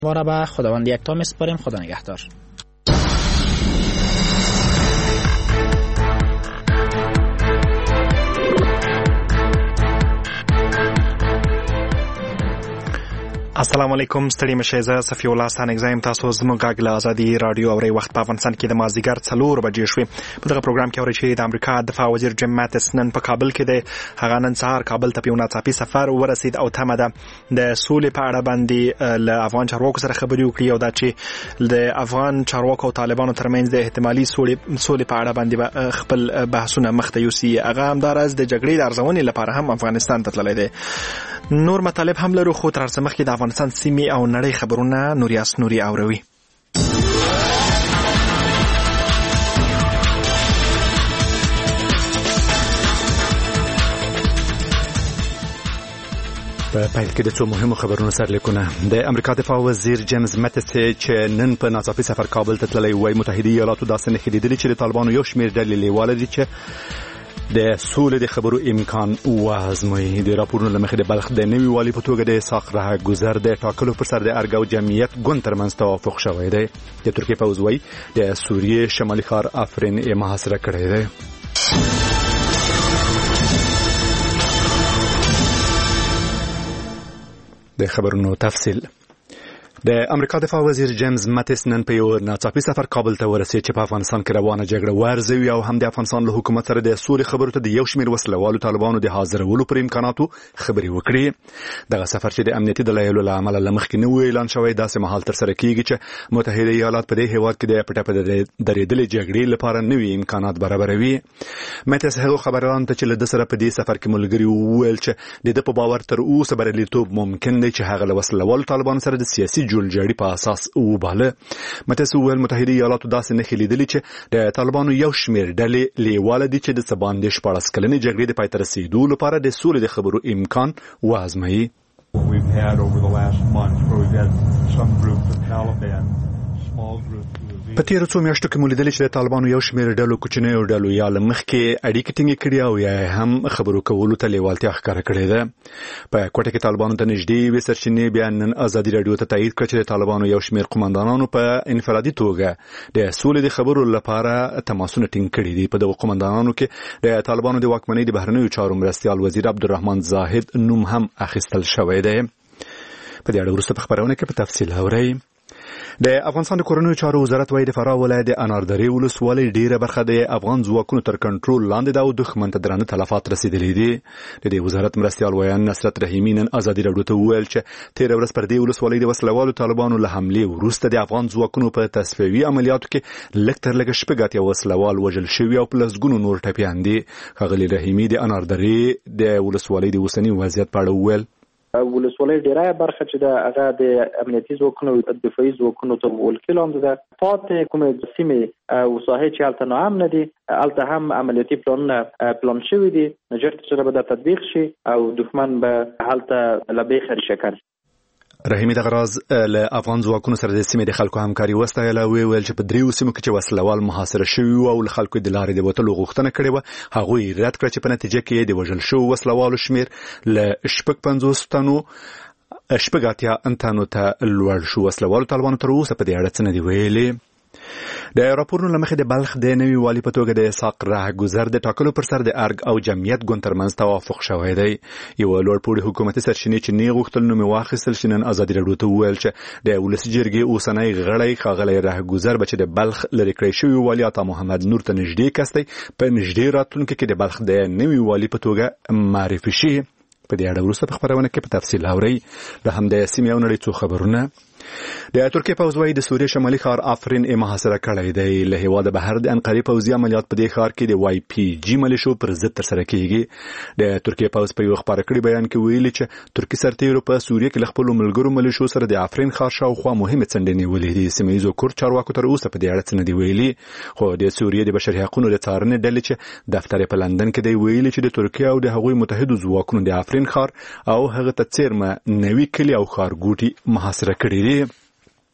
ما را به خداوند یکتا میسپاریم. خدا نگهدار. السلام علیکم. ستړي مشه زه صفی الله ستانک زایم. تاسو زموږ غږ له ازادي رادیو اوري. وخت په افغانستان کې د مازدیګر 4 بجې شوې. په دغه پروګرام کې اوري چې د امریکا دفاع وزیر جیم ماتس نن په کابل کې د هغه نن سهار کابل ته په ناڅاپي سفر ورسید او تمه ده د سولې په اړه باندې له افغان چارواکو سره خبرې وکړي او دا چې د افغان چارواکو او طالبانو ترمنځ د احتمالي سولې په اړه باندې خپل بحثونه مخ ته یوسي. هغه همدارس د جګړې د ارزونې لپاره هم افغانستان ته تللی دی. نور مطالب هم لرو، خو تر څه مخکې د افغانستان سیمې او نړۍ خبرونه نوریاس نوري اوروي. په پیل کې د څو مهمو خبرونو سرلیکونه. د امریکا دفاع وزیر جیمز ماتس چې نن په ناڅاپي سفر کابل ته تللی وای، متحده ایالاتو داسې نښې لیدلې چې د طالبانو یو شمېر ډلې لیواله دي چې د سولې د خبرو امکان وازموي. د راپورونو له مخې د بلخ د نوي والي په توګه د اسحاق رهګذر د ټاکلو پر سر د ارګ او جمعیت ګوند ترمنځ توافق شوی دی. د ترکیې پوځ وایي د سوریې شمالي ښار افرین یې محاصره کړی دی. د خبرونو تفصیل. د امریکا دفاع وزیر جیمز ماتس نن په یو ناڅاپي سفر کابل ته ورسید چې په افغانستان کې روانه جګړه وارزوي او هم د افغانستان له حکومت سره د سولې خبرو ته د یو شمېر وسلوالو طالبانو د حاضرولو پر امکاناتو خبرې وکړي. دغه سفر چې د امنیتي دلایلو له امله له مخکې نه و اعلان شوی، داسې مهال ترسره کیږي چې متحده ایالات په دې هېواد کې د پټه پټه درېدلې جګړې لپاره نوي امکانات برابروي. ماتس هغو خبرانو ته چې له ده سره په دې سفر کې ملګري وویل چې د ده په باور تر اوسه بریالیتوب ممکن دی چې هغه له وسلوالو طالبانو سره د سیاسي جوړجاړي په اساس وباله. ماتس وویل متحده ایالاتو داسې نښې لیدلې چې د طالبانو یو شمېر ډلې لیواله دي چې د څه باندې 14 کلنې جګړې د پای ته رسېدو لپاره د سولې د خبرو امکان وازموي. په تیرو څو میاشتو کې مو لیدلې چې د طالبانو یو شمېر ډلو کوچنیو ډلو یا له مخکې اړیکې ټینګې کړي او یا هم خبرو کولو ته لیوالتیا ښکاره کړې ده. په کوټه کې طالبانو ته نږدې یوې سرچینې بیا نن ازادي راډیو ته تایید کړ چې د طالبانو یو شمېر قومندانانو په انفرادي توګه د سولې د خبرو لپاره تماسونه ټینګ کړي دي. په دغو قومندانانو کې د طالبانو د واکمنۍ د بهرنیو چارو مرستیال وزیر عبدالرحمن زاهد نوم هم اخیستل شوی دی. په دې اړه وروسته په خبرونه کې په تفصیل اورئ. د افغانستان د کورنیو چارو وزارت وايي د فراه ولایت د اناردرې ولسوالۍ ډیره برخه د افغان ځواکونو تر کنټرول لاندې ده او دښمن ته درانه تلفات رسیدلي دي. د دې وزارت مرستیال ویان نصرت رحیمي نن ازادي راډیو ته وویل چې تېره ورځ پر دې ولسوالۍ د وسلوالو طالبانو له حملې وروسته د افغان ځواکونو په تصفیوي عملیاتو کې لږ تر لږه 6 وسلوال وژل شوي او په لسګونو نور ټپیان دي. ښاغلي رحیمي د اناردرې د ولسوالۍ د اوسني وضعیت په اړه وویل. ولسوالۍ ډیره برخه چې د هغه د امنیتي ځواکونو او دفاعي ځواکونو تر ولکې لاندې ده. پاتې کومې سیمې او ساحې چې هلته ناامنه دي، هلته هم عملیاتي پلانونه پلان شوي دي، ژر تر ژره به دا تطبیق شي او دښمن به هلته له بیخه ریشه کړي. رحیمي دغه راز له افغان ځواکونو سره د سیمې د خلکو همکاري وستایله. ویل چې په 3 سیمو کې چې وسلوال محاصره شوي او له خلکو د لارې د وتلو غوښتنه کړې وه، هغوی رد کړه چې په نتیجه کې د وژل شوو وسلوالو شمېر له 56 تنو 80 تنو ته لوړ شو. وسلوالو طالبانو تر اوسه په دې اړه څه نه دي ویلي. د راپورونو له مخې د بلخ د نوي والي په توګه د اسحاق رهګذر د ټاکلو پر سر د ارګ او جمعیت ګوند ترمنځ توافق شوی دی. یو لوړپوړي حکومتي سرچینې چې نه غوښتل نوم واخیستل شي نن ازادي راډیو ته وویل چې د ولسي جرګې اوسنی غړی ښاغلی رهګذر به چې د بلخ لرې کړی شوي والي عطا محمد نور ته نږدې کس دی، په نږدې راتلونکي کې د بلخ د نوي والي په توګه معرفي شي. په دې اړه وروسته په خبرونه کې په تفصیل اورئ. له همدې سیمې او نړۍ څو خبرونه. د ترکیې پوځ وايي د سوریې شمالي ښار افرین یې محاصره کړی دی. له هېواده بهر د انقرې پوځي عملیات په دې ښار کې د واي پی جي ملیشو پر ضد ترسره کیږي. د ترکیې پوځ په یو خپاره کړي بیان کې ویلي چې ترکي سرتیرو په سوریې کې له خپلو ملګرو ملیشو سره د افرین ښار شاوخوا مهمې څنډې نیولې دي. سیمه ییزو کورد چارواکو تر اوسه په دې اړه څه نه دي ویلي، خو د سوریې د بشري حقوقو د څارنې ډلې چې دفتر په لندن کې دی ویلي چې د ترکیې او د هغوی متحدو ځواکونو د افرین ښار او هغه ته څیرمه نوي کلي او ښارګوټي محاصره کړي دي.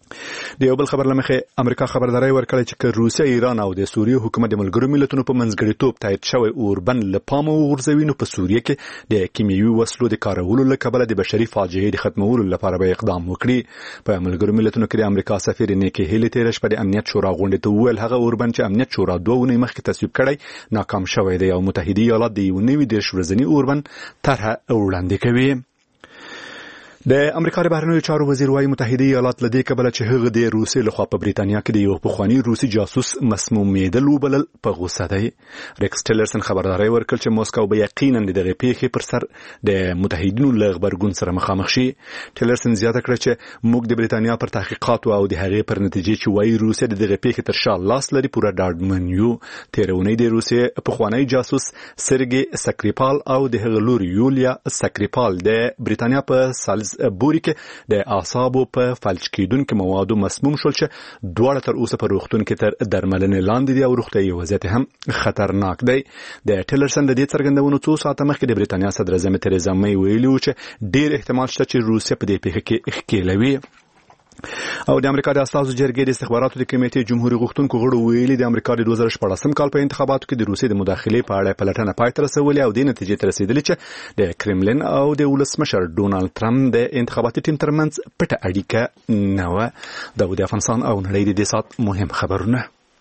د یو بل خبر لمخه امریکا خبرداري ورکړه چې روسیا ایران او د سوریه حکومت د ملګرو ملتونو په منځګړیتوب تایید شوی اوربند لپاره ورزوینو په سوریه کې د کیمیاوي وسلو د کارولو لپاره د بشري فاجعې د ختمولو لپاره به اقدام وکړي. په ملګرو ملتونو کې د امریکا سفیر نیکی هیلی تیرش په امنیت شورا غونډه ته ویل هغه اوربند چې امنیت شورا 2 ونې مخکې تصویب کړی ناکام شوی دی او متحده ایالات د یو نوي د شورزنی اوربند طرح وړاندې کوي. د امریکا د بهرنیو چارو وزیر وايي متحده ایالات لدې کبل چې هغه د روسي لخوا په بریتانیا کې د یو پخوانی روسي جاسوس مسمومیدل وبلل په غوسه دی. ریکس ټیلرسن خبرداري ورکړ چې موسکو به یقینا دغه پیښې پر سر د متحدینو له خبرګون سره مخامخ شي. ټیلرسن زیاته کړ چې موږ د بریتانیا پر تحقیقات او د هغې پر نتیجې چې وايي روسي دغه پیښې تر شا لاس لري پوره ډاډمن یو. تیرونی د روسي پخوانی جاسوس سرګي سکریپال او د هغه لور یولیا سکریپال د بریتانیا په سالز بوري کې د اعصابو په فلج کېدونکو موادو مسموم شول چې دواړه تر اوسه په روغتون کې تر درملنې لاندې دي او روغتیايي وضعیت هم خطرناک دی. د ټیلرسن د دې څرګندونو څو ساعته مخکې د بریتانیا صدر اعظم تریزا مې ویلي و چې ډېر احتمال شته چې روسیا په دې پیښه کې ښکیلوي. او د امریکا د اساسو جرګې د استخباراتو د کمیټې جمهوریت غوښتونکو غړو ویلي د امریکا د 2014 کال په انتخاباتو کې د روسیې د مداخلې په اړه پلټنه پای ته رسولې او د نتیجې ته رسیدلې چې د کرملین او د ولسمشر ډونالد ټرمپ د انتخاباتي ټیم ترمنځ پټه اړیکه نه و. د افغانستان او نړۍ د دې سات مهم خبرونه.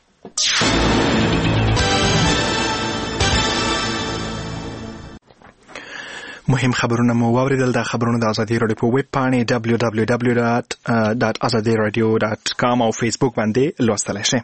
مهم خبرونه مو واوریدل. د خبرونو د ازادي رادیو په ویب پاڼې www.azadiradio.com او فیسبوک باندې لوستلی شئ.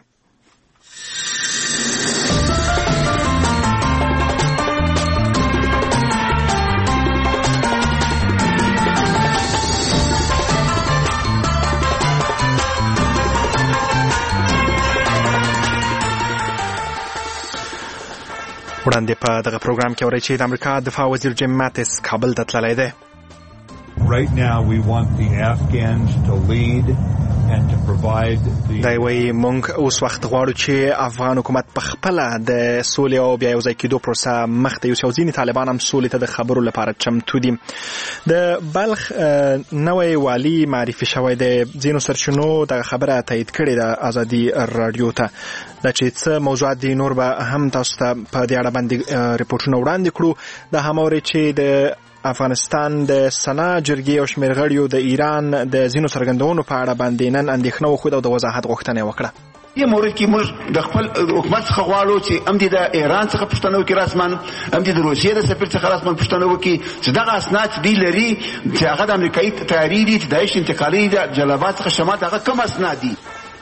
وړاندې په دغه پروګرام کې اورئ چې د امریکا دفاع وزیر جیم ماتیس کابل ته تللی دی. Right now we want the Afghans to lead and to provide the دا وایي موږ اوس وخت غواړو چې افغان حکومت په خپله د سولې او بیا یوځای کېدو پروسه مخ ته یوسي او ځینې طالبان هم سولې ته د خبرو لپاره چمتو دي. د بلخ نوی والي معرفي شوی دی. ځینو سرچینو دغه خبره تایید کړې ده ازادي رادیو ته. دا چې څه موضوعات دي نور به هم تاسو ته په دې اړه باندې ریپورټونه وړاندې کړو. دا هم اورئ چې د افغانستان د سنا جرګې او شمېر غړیو د ایران د ځینو څرګندونو په اړه باندې نن اندېښنه وښوده او د وضاحت غوښتنه یې وکړه. یه مورد کې موږ د خپل حکومت څخه غواړو چې هم د ایران څخه پوښتنه وکړي رسما، هم د روسیې د سفیر څخه رسما پوښتنه وکړي چې دغه اسناد دی لري چې هغه د امریکایي تیاري دي چې د عیش انتقالي د جلبات څخه شمال هغه کوم اسناد دي.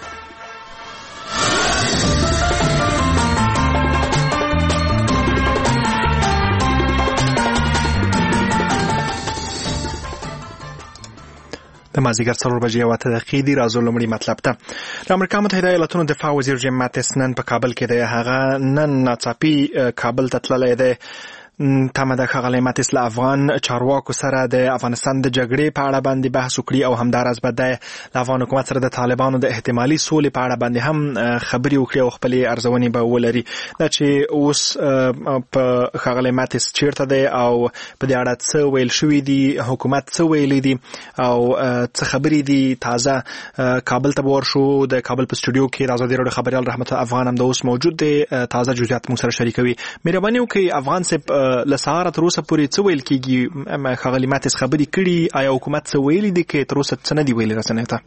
د مازدیګر 4 بجې او 8 دقیقې دي. راځو لومړی مطلب ته. د امریکا متحده ایالاتونو دفاع وزیر جیم ماتیس نن په کابل کې دی. هغه نن ناڅاپي کابل ته تللی دی. تمه ده ښاغلی ماتیس له افغان چارواکو سره د افغانستان د جګړې په اړه باندې بحث وکړي او همداراز به د افغان حکومت سره د طالبانو د احتمالي سولې په اړه باندې هم خبرې وکړي او خپلې ارزونې به ولري. دا چې اوس په ښاغلی ماتیس چیرته دی او په دې اړه څه ویل شوي دي، حکومت څه ویلي دي او څه خبرې دي تازه. کابل ته به ورشو. د کابل په سټوډیو کې د ازادي راډیو خبریال رحمت افغان هم د اوس موجود دی. تازه جزئیات موږ سره شریکوي. مهرباني وکړئ افغان صاحب لسهار تر اوسه پورې څه ویل کېږي؟ ښاغلي ماتیس خبرې کړي؟ آیا حکومت څه ویلي دي که تر اوسه څه نه دي ویلي رسنیو ته؟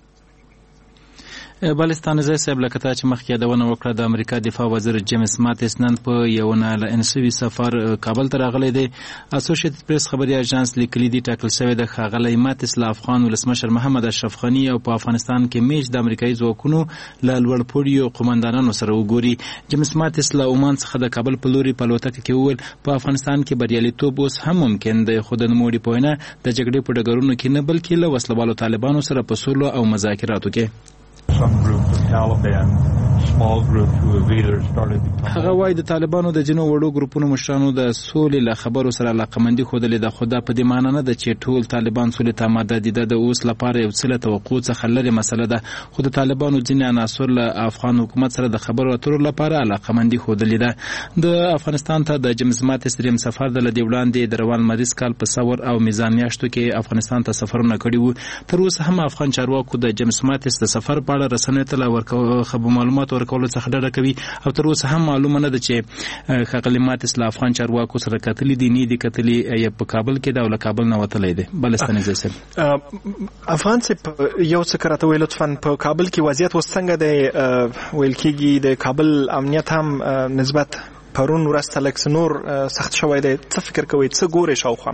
بلستان زه صاحب لکه ته چې مخکې یادونه وکړه د امریکا دفاع وزیر جیمز ماتیس نن په یو نه اعلان شوي سفر کابل ته راغلی دی. اسوسییټډ پریس خبري اژانس لیکلي دي ټاکل شوی د ښاغلی ماتیس له افغان ولسمشر محمد اشرف غني او په افغانستان کې میش د امریکایي ځواکونو له لوړپوړیو قومندانانو سره وګوري. جیمز ماتیس له عمان څخه د کابل په لوري په الوتکه کې وویل په افغانستان کې بریالیتوب اوس هم ممکن دی، خو د نوموړي په وینا د جګړې په ډګرونو کې نه بلکې له وسلوالو طالبانو سره په سولو او مذاکراتو کې some group of Taliban small groups who have either started to come. هغه وايي د طالبانو د جنو وړو ګروپونو مشرانو د سولې له خبرو سره علاقمندي خوده د خدا په دې معنی نه ده چې ټول طالبان سولې ته آماده دي. د اوس لپاره یو څه له توقع څخه لري مسله ده، خو د طالبانو ځینې عناصر له افغان حکومت سره د خبرو اترو لپاره علاقمندي خوده ده. د افغانستان ته د جیمز ماتیس دریم سفر د لدی وړاندې د روان مریض کال په سور او میزان میاشتو کې افغانستان ته سفرونه کړي وو. تر اوسه هم افغان چارواکو د جیمز ماتیس د سفر په اړه رسنیو ته خبر معلومات ورکول څخه ډډه کوي او تر اوسه هم معلومه نه ده چې ښاغلي ماتیس له افغان چارواکو سره کتلي دي نه دي کتلي یا په کابل کې دا ول کابل نه وتلی دی. بلستاني زسل افغان څه یو څه کراته ویل لطفاً په کابل کې وضعیت وسنګ دی ویل کېږي د کابل امنیت هم نسبت پرون ورسته لکس نور سخت شوی دی. څه فکر کوئ څه ګوري شاوخوا؟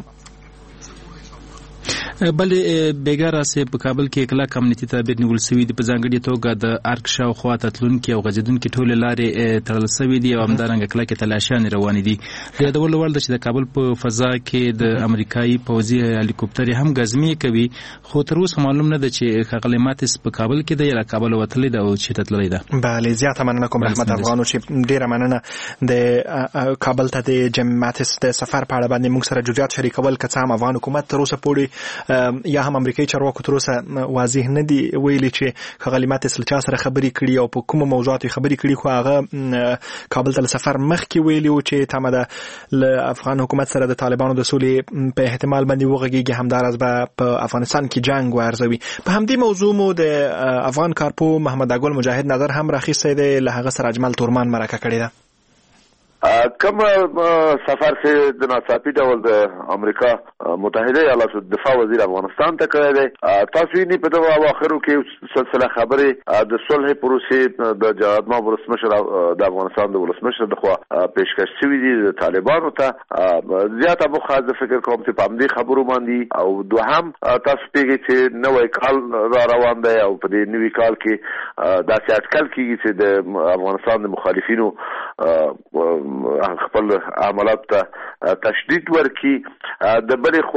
بلې بیګاره سه په کابل کې کله کمیونټي تدبیر نیول شوی دی، په ځانګړي توګه د ارک شاوخوا تتلونکي او غځیدونکي ټول لارې تړل شوی دی او همدارنګه کله کې تلاشیان روان دي. د یادول وړ ده چې د کابل په فضا کې د امریکایي پوځي هلیکوپټر هم غزمي کوي، خو تر اوسه معلوم نه ده چې ښاغلي ماتیس په کابل کې دی یا کابل وتلی دی او چې تتللی ده. بله زیاته مننه کوم رحمت افغانو چې ډیره مننه د کابل ته د جیم ماتیس د سفر په اړه باندې موږ سره جزئیات شریکول. که څه هم افغان حکومت تر اوسه پورې یا هم امریکایي چارواکو تر اوسه واضح نه دي ویلي چې ښاغلي ماتیس له چا سره خبرې کړي او په کومو موضوعاتو خبرې کړي، خو هغه کابل ته له سفر مخکې ویلي و چې تمه ده له افغان حکومت سره د طالبانو د سولې په احتمال باندې وغږیږي، همداراز به په افغانستان کې جنگ وارزوي. په همدې موضوع مو د افغان کارپو محمد اګل مجاهد نظر هم راخیستی دی، له هغه سره اجمل تورمان مرکه کړې ده. کوم سفر سے د ناڅاپي ډول د امریکا متحده ایالاتو دفاع وزیر افغانستان ته کړی دی. تاسو یې په دغه اواخرو کې سلسله خبرې د صلح پروسې د جهاد ما ولسمشر د افغانستان د ولسمشر دخوا پیشکش شوې دي د طالبانو ته. زیاته مخاز فکر کوم چې په همدې خبرو باندې او دوهم تاسو پیږي چې نوې کال را روان دی او په دې نوې کال کې داسې اټکل کېږي چې د افغانستان د مخالفینو خپل عملات ته تشدید ورکړي. د بلې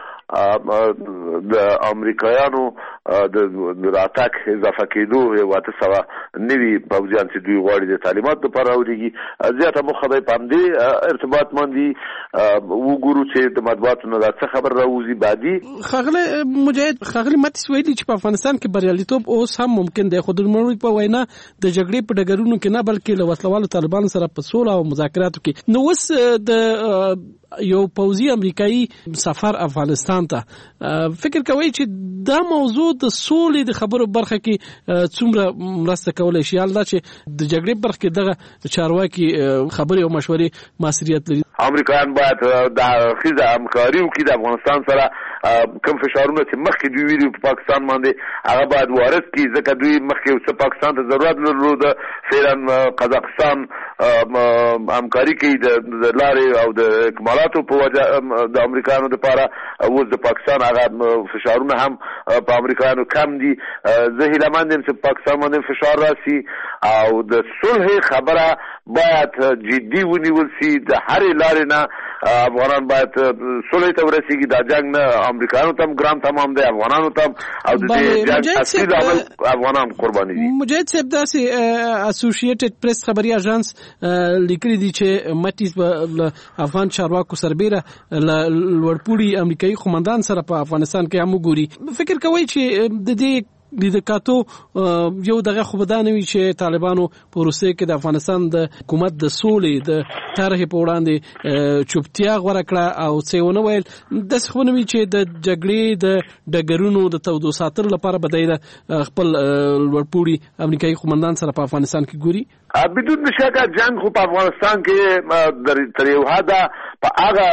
خوا د امریکایانو د راتګ اضافه کېدو یو 800 نوي پوځیان چې دوی غواړي د تعلیمات لپاره راوړي. زیاته موخه به په همدې ارتباط باندې وګورو چې د مطبوعاتو نه څه خبر راوځي. بعدي ښاغلی مجاهد ښاغلي ماتیس ویلي چې په افغانستان کې بریالیتوب اوس هم ممکن دی، خو د نوموړي په وینا د جګړې په ډګرونو کې نه بلکې له وسلوالو طالبانو سره په سوله او مذاکراتو کې. نو اوس د یو پوځي امریکایي سفر افغانستان ته فکر کوي چې دا موضوع د سولې د خبرو برخه کې څومره مرسته کولی شي، حال دا چې د جګړې برخه کې دغه چارواکي خبرې او مشورې ماسریت لري. امریکایان باید د خیزه همکاري وکړي د افغانستان سره. کوم فشارونه چې مخکې دوی ویلي په پاکستان باندې هغه باید وارد کړي، ځکه دوی مخکې څه پاکستان ته ضرورت لرلو. فعلا قزاقستان همکاري کوي د لارې او د اکمالاتو په وجه د امریکایانو لپاره. اوس د پاکستان هغه فشارونه هم په امریکایانو کم دي. زه هیلهمند یم چې پاکستان باندې فشار راسي او د صلح خبره باید جدي ونیول سي. د هرې لارې نه افغانان باید صلح ته ورسیږي. دا جنگ نه امریکایانو ته ګران تمام دی، افغانانو ته او د دې جنگ اصلي عامل افغانان قرباني دي. مجاهد صاحب داسې اسوسییټډ پریس خبري اژانس لیکلي دي چې ماتیس په افغان چارواکو سربېره لوړپوړي امریکایي قومندان سره په افغانستان کې هم وګوري. فکر کوي چې د دې د کاتو یو دغه خو بدانه وی چې طالبانو په روسیه کې د افغانستان د حکومت د سولې د طرحې په وړاندې چوپتیا غوړه کړه او څه ونه ویل. د څه وی چې د جګړې د ډګرونو د تودو ساتلو لپاره بدای د خپل لوړپوړي امریکایي قومندان سره په افغانستان کې ګوري. بدون شک جنگ خو په افغانستان کې تر یو حده په هغه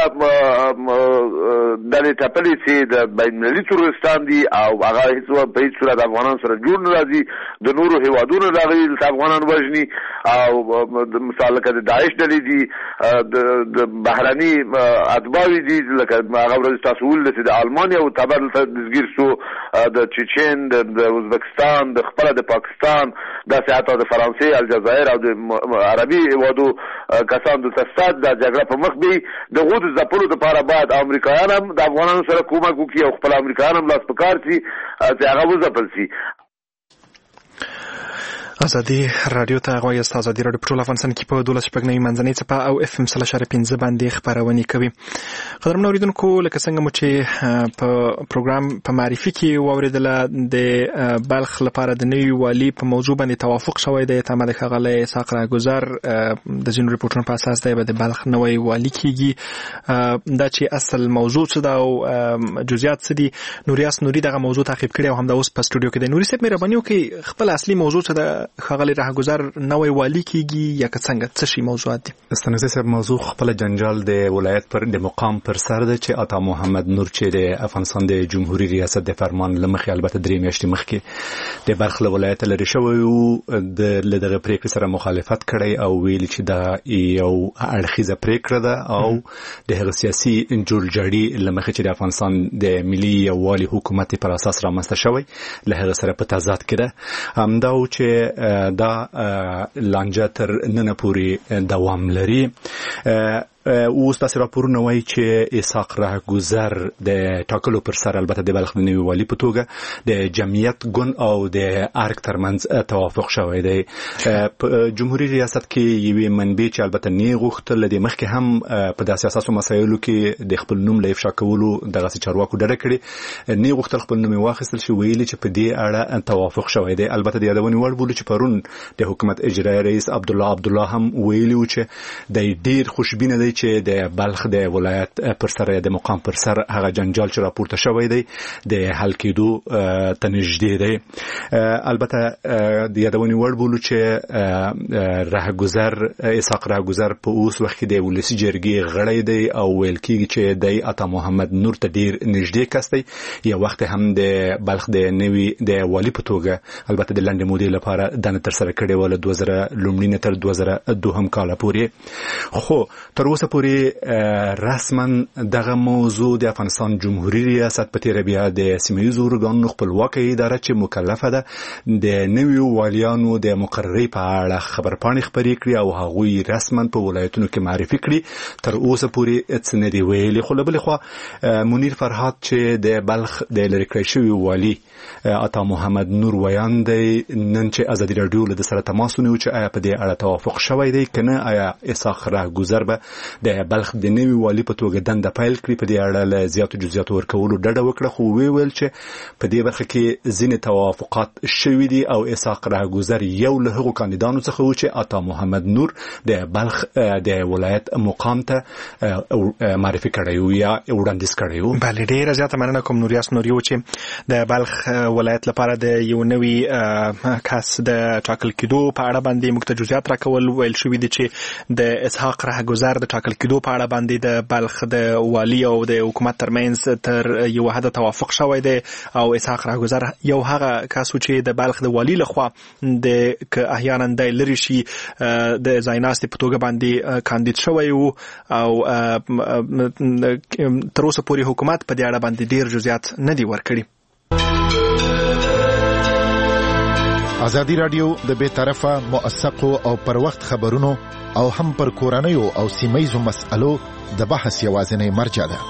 د ټاپلې چې د بینالمللي تروریستان دي او هغه په هیڅ صورت افغانان سره جوړ نه راځي. د نورو هیوادونو راغلي چې افغانان وژني او مثال لکه د داعش ډلې دي، د بهرني اتباعي دي، لکه هغه ورځ تاسو ولل چې د المانیا او تبر دزګیر سو د چچن د ازبکستان د خپل د پاکستان د سیاست د فرانسې الجزایر او د عربي هیوادو کسان د تفساد د جګړه په مخ به د غوډ زپلو لپاره بعد امریکایان هم د افغانانو سره کومک وکړي او خپل امریکایان هم لاس پکار شي چې هغه وځپل شي. ازادي رادیو ته غوړی است. ازادي رادیو په ټول افغانستان کې په 12.9 منځنۍ څپه او اف ام 3.5 باندې خبرونه کوي. قدرمن اوریدونکو لکه څنګه مو چې په پروګرام په معرفي کې واوریدل د بلخ لپاره د نوي والی په موضوع باندې توافق شوی دی. تمه خغله اسحاق راګزار د جنو ریپورټونو په اساس دی د بلخ نوي والی کیږي. دا چې اصل موضوع څه دا او جزئیات څه دي نوریاس نوري دغه موضوع تعقیب کړي او هم د اوس په سټوډیو کې د نوري صاحب مهرباني وکړي خپل اصلي موضوع څه ده خغلی راهګذر نوې والی کیږي یا څنګه څه شي موضوعات دي؟ استنزه صاحب موضوع خپل جنجال د ولایت پر د مقام پر سر ده چې عطا محمد نور چې د افغانستان د جمهوریت ریاست د فرمان لمخې البته درې میاشتې مخکې د بلخ ولایت لري شوی او د لدغه پریکړې سره مخالفت کړي او ویل چې دا یو اړخیزه پریکړه ده او د هغه سیاسي جوړجاړي لمخې چې د افغانستان د ملي یووالي حکومت پر اساس رامنځته شوی له هغه سره په تضاد کې ده. همدا چې دا لانجه تر نن پورې دوام لري. اوس تاسو راپورونه وایي چې اسحاق راهګذر د ټاکلو پر سر البته د بلخ د نوي والی په توګه د جمعیت ګوند او د ارګ ترمنځ توافق شوی دی. په جمهوریت ریاست کې یوې منبع چې البته نه غوښتل د مخکې هم په داسې اساسو مسایلو کې د خپل نوم له افشا کولو دغه چارواکو ډډه کړې نه غوښتل خپل نوم واخیستل شي ویلي چې په دې اړه توافق شوی دی. البته د یادونې وړ بوله چې پرون د حکومت اجرایی رئیس عبدالله هم ویلي و چې د ډیر خوشبینه دی چې د بلخ د ولایت پر سر د مقام پر سر هغه جنجال چې راپورته شوی دی د حل کېدو ته نږدې دی. البته د یادونې وړ بولو چې اسحاق راهګذر په اوس وخت کې د ولسی جرګې غړی دی او ویل کېږي چې د عطا محمد نور ته ډیر نږدې کس دی. یو وخت هم د بلخ د نوي د والی په توګه البته د لنډې مودې لپاره دنه تر سره کړې و له 2000 لومړی تر 2002 کال پورې. خو تر اوسه پورې رسما دغه موضوع د افغانستان جمهوریت ریاست په تیر بیا د سیمه‌ییزو ارګانونو خپلواکي اداره چې مکلفه ده د نویو والیانو د مقرري په اړه خبرپاڼې خپرې کړې او هغوی رسما په ولایتونو کې معرفي کړي. تر اوسه پورې هیڅ نه دی ویلي. خو له بلې خوا منیر فرهاد چې د بلخ د لری کړی شوی والی عطا محمد نور ویان دی نن چې ازادي رادیو له سره تماس ونیو چې آیا په دې اړه توافق شوی دی کنه آیا اسحاق راهګذر به د بلخ د نوي والی په توګه دنده پیل کړی. په دې اړه له زیاتو جزئیاتو ورکولو ډډه وکړه خو ویل چې په دې برخه کې ځینې توافقات شوي دي او اسحاق راهګذر یو له هغو کاندیدانو څخه و چې عطا محمد نور د بلخ د ولایت مقام ته معرفي کړی و یا وړاندیز کړی و. بله ډیره زیاته مننه کوم نوریاس نوری و چې د بلخ ولایت لپاره د یو نوي کس د ټاکل کېدو په اړه باندې موږ ته جزئیات راکول. ویل شوي دي چې د اسحاق راهګذر د ټاکل کېدو په اړه باندې د بلخ د والی او د حکومت ترمنځ تر یو حد توافق شوی دی او اسحاق راهګذر یو هغه کس چې د بلخ د والی لخوا د که احیانا د لری شي د ځایناستي په توګه باندې کاندید شوی او تر اوسه پورې حکومت په دې اړه باندې ډیر جزئیات نه دی ورکړي. ازادي رادیو د بے طرفه موثقو او پر وخت خبرونو او هم پر کورنیو او سیمه‌یزو مسألو د بحث یوازینی مرجع ده.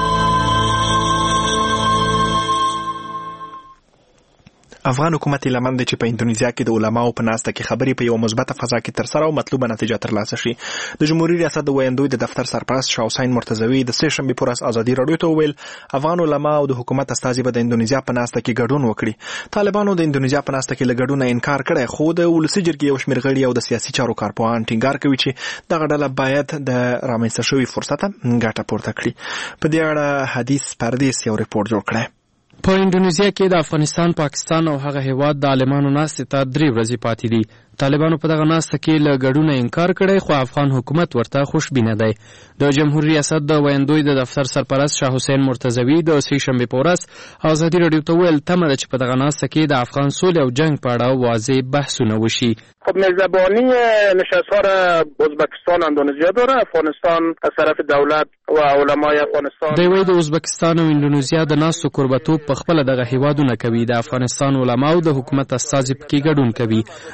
افغان حکومت لمن دی چې په اندونیزیا کې د علماو په ناسته کې خبرې په یو مثبته فضا کې تر سره او مطلوبه نتیجه ترلاسه شي. د جمهوریت ریاست د ویاندوی د دفتر سرپرست شاه حسین مرتضوی د سه شنبه پر ورځ ازادي رادیو ته ویل افغان علما او د حکومت استازي به د اندونیزیا په ناسته کې ګډون وکړي. طالبانو د اندونیزیا په ناسته کې لګډون انکار کړی خو د ولسی جرګې یو شمېر غړي او د سیاسي چارو کارپوهان ټینګار کوي چې دغه ډله باید د رامنځته شوی فرصت ګټه پورته کړي. په دې اړه حدیث پردیس یو ریپورت جوړ کړی. په اندونیزیا کې د افغانستان، پاکستان او هغه هیواد د عالمانو ناستې ته 3 ورځې پاتې دي. طالبانو په دغه ناسته کې له ګډونه انکار کړی خو افغان حکومت ورته خوشبینه دی. د جمهوریت ریاست د ویاندوی د دفتر سرپرست شاه حسین مرتضوی د سه شنبه په ورځ ازادي رادیو ته ویل تمه ده چې په دغه ناسته کې د افغان صلح او جنگ په اړه واضح بحثونه وشي. خب میزبانی نشست‌ها را ازبکستان اندونزیا داره. افغانستان از طرف دولت و علمای افغانستان د وی د ازبکستان او اندونزیا د ناستو قربتوب په خپل دغه هیوادونه کوي. د افغانستان علما او د حکومت استازي پکې ګډون کوي او دا چې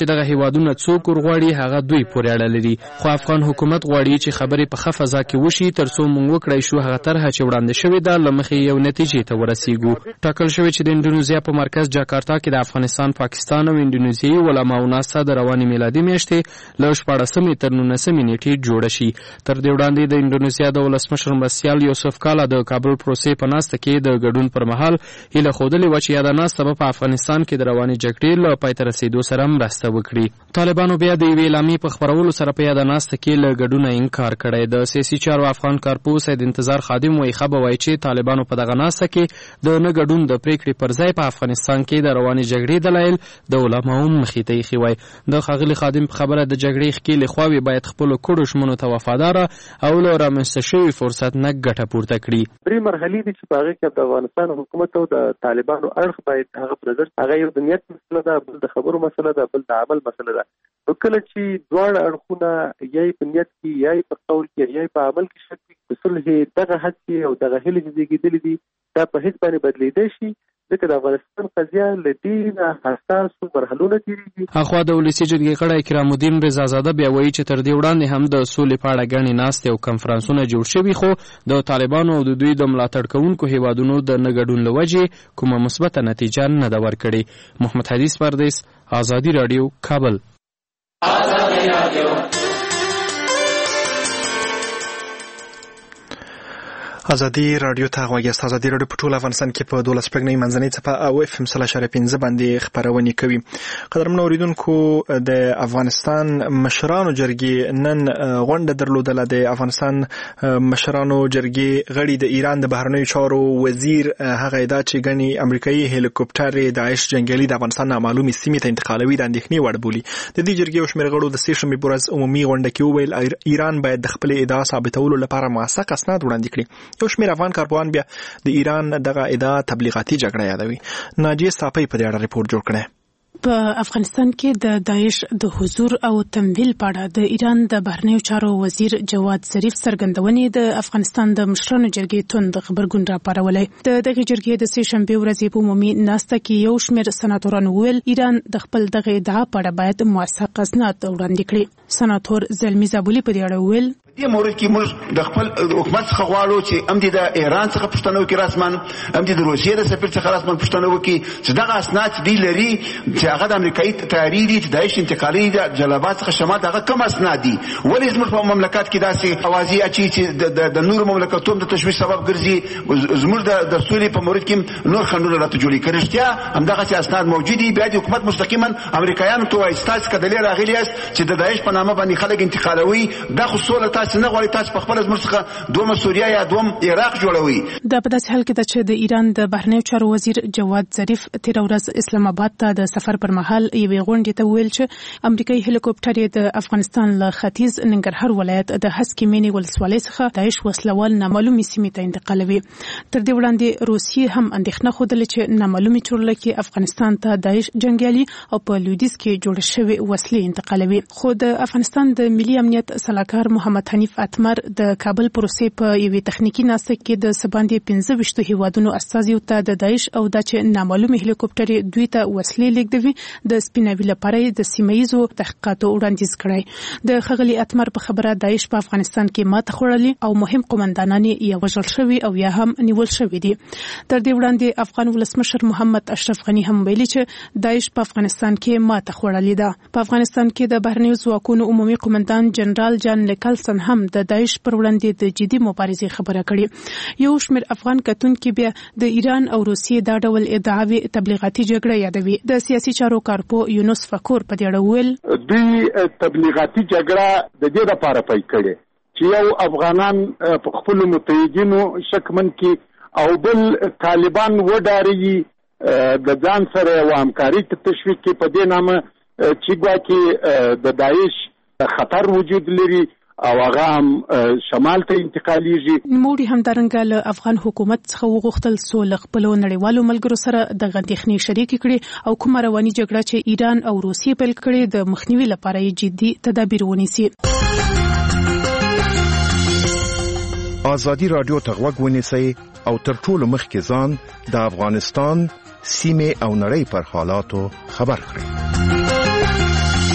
چې دغه هیوادونه څوک ورغواړي هغه دوی پورې اړه لري خو افغان حکومت غواړي چې خبرې په ښه فضا کې وشي ترڅو موږ وکړای شو هغه طرحه چې وړاندې شوې ده له مخې یو نتیجې ته ورسیږو ټاکل شوی چې د اندونیزیا په مرکز جاکارتا کې د افغانستان پاکستان او اندونیزیایي علماو ناسته د روانې میلادي میاشتې له 14 تر 19 نیټې جوړه شي تر دې وړاندې د اندونیزیا د ولسمشر مرسیال یوسف کالا د کابل پروسې په ناسته کې د ګډون پر مهال هیله ښودلې وه چې یاده ناسته په افغانستان کې د روانې جګړې له پای ته رسېدو سره مرسته وکړي طالبانو بیا د یوې اعلامیې په خپرولو سره په یاده ناسته کې له ګډونه انکار کړی د سیاسي چارو افغان کارپوه سید انتظار خادم وایي ښه به وایي چې طالبانو په دغه ناسته کې د نه ګډون د پرېکړې پر ځای په افغانستان کې د روانې جګړې دلایل د علماو مخې ته ایښي وای د ښاغلي خادم په خبره د جګړې ښکېلې خواوې باید خپلو کړو ژمنو ته وفاداره او له رامنځته شوي فرصت نه ګټه پورته کړي درې مرحلې دي چې په هغې کې د افغانستان حکومت او د طالبانو اړخ باید هغه په نظر هغه یو د نیت مسله ده بل د خبرو مسله ده بل د عمل مسله ده نو کله چې دواړه اړخونه یا په نیت کې یا په قول کې یا په عمل کې شک وي د صلح دغه هڅې او دغه هیلې چې زیږېدلې دي دا په هیڅ باندې بدلېدای شي ځکه د افغانستان قضیه له ډېره حساسو مرحلو نه تېرېږي اخوا د ولسي جرګې غړی کرام الدین رضازاده بیا وایي چې تر دې وړاندې هم د سولې په اړه ګڼې ناستې او کنفرانسونه جوړ شوي خو د طالبانو او د دوی د ملاتړ کوونکو هیوادونو د نه ګډون له وجې کومه مثبته نتیجه نه ده ورکړې محمد حدیث پردیس آزادي راډیو کابل ازادي رادیو ته غوږی است. ازادي رادیو په ټول افغانستان کې په 12 پرګنې منځنۍ څپه او اف ام 0.15 باندې خبرونه کوي. قدرمن اوریدونکو د افغانستان مشرانو جرګې نن غونډه درلودله. د افغانستان مشرانو جرګې غړي د ایران د بهرنیو چارو وزیر هغه ادعا چې ګڼي امریکایي هلیکوپټر داعش جنگیالي د افغانستان نامعلومې سیمې ته انتقالوي د اندېښنې وړ بولي. د دې جرګې او شمېر غړو د سې شنبې په ورځ عمومي غونډه کې وویل ایران باید د خپل ادعا ثابتولو لپاره موثق اسناد وړاندې کړي. یو شمېر افغان کارپوهان بیا د ایران دغه ادعا تبلیغاتي جګړه یادوي. ناجیه صافی په دې اړه ریپورت جوړ کړی. په افغانستان کې د داعش د حضور او تمویل په اړه د ایران د بهرنیو چارو وزیر جواد ظریف څرګندونې د افغانستان د مشرانو جرګې توند خبرګون راپارولی. د دغه جرګې د سې شنبې ورځې په عمومي ناسته کې یو شمېر سناتورانو وویل ایران د خپل دغه ادعا په اړه باید موثق اسناد وړاندې کړي. سناتور زلمی زابولي په دې اړه وویل دې مورد کې موږ د خپل حکومت څخه غواړو چې هم د ایران څخه پوښتنه وکړي رسمن هم د روسیې د سفیر څخه رسمن پوښتنه وکړي چې دغه اسناد دی لري چې هغه د امریکایي تیاری دي چې داعش انتقالي د جلبات څخه شمال هغه کوم اسناد دي ولې زموږ په مملکت کې داسې اوازې اچي چې د نور مملکتونو د تشویش سبب ګرځي زموږ د سولې په مورد کې نور خنډونه راته جوړي کړي. رښتیا همدغه اسناد موجود دي. بیا د حکومت مستقیما امریکایانو ته وایي تاسو کدلې راغلي یاست چې د داعش په نامه باندې خلک انتقالوي دا خو سوله تاسو نه غواړئ تاسو په خپل زموږ څخه دوم سوریه یا دوم عراق جوړوي. دا په داسې حال کې ده چې د ایران د بهرنیو چارو وزیر جواد ظریف تیر ورځ اسلام آباد ته د سفر پر مهال یوې غونډې ته ویل چې امریکایي هلیکوپټر د افغانستان له ختیځ ننګرهار ولایت د هسکې مینې ولسوالۍ څخه داعش وسلوال نامعلومې سیمې ته انتقالوي. تر دې وړاندې روسیې هم اندېښنه ښودله چې نامعلومې چورلکې افغانستان ته داعش جنګیالي او په لویدیځ کې جوړ شوي وسلې انتقالوي. خو د افغانستان د ملي امنیت سلاکار محمد حنیف اتمر د کابل پروسې په یوې تخنیکی ناسته کې د سباندې 15 هیوادونو استازیو ته د داعش او د چې نامعلومې هلیکوپټر دوی ته وسلې لیږدوي د سپیناوي لپاره د سیمایزو تحقیقاتو وړاندیز کړی. د ښاغلي اتمر په خبره داعش په افغانستان کې ماته خوړلې او مهم قومندانان یې وژل شوي او یا هم نیول شوي دي. تر دې وړاندې افغان ولسمشر محمد اشرف غنی هم ویلي چې داعش په افغانستان کې ماته خوړلې ده. په افغانستان کې د بهرنیو ځواکونو عمومي قومندان جنرال جان لیکلسن هم د داعش پر وړاندې د جدي مبارزې خبره کړې. یو شمېر افغان کتونکي بیا د ایران او روسیې دا ډول ادعاوې تبلیغاتي جګړه یادوي. د سیاسي چارو کارپوه یونس فکور په دې اړه وویل دوی تبلیغاتي جګړه د دې لپاره پیل کړې چې یو افغانان په خپل متحدینو شکمن کې او بل طالبان وډاري د ځان سره او همکاري ته تشویق کې په دې نامه چې ګواکې د داعش خطر وجود لري او هغه هم شمال ته انتقالیږي. نوموړي همدارنګه له افغان حکومت څخه وغوښتل څو له خپلو نړیوالو ملګرو سره دغه اندېښنې شریکې کړي او کومه رواني جګړه چې ایران او روسیې پیل کړې د مخنیوي لپاره یې جدي تدابیر ونیسي. ازادي رادیو ته غوږ ونیسئ او تر ټولو مخکې ځان د افغانستان سیمې او نړۍ پر حالاتو خبر کړئ.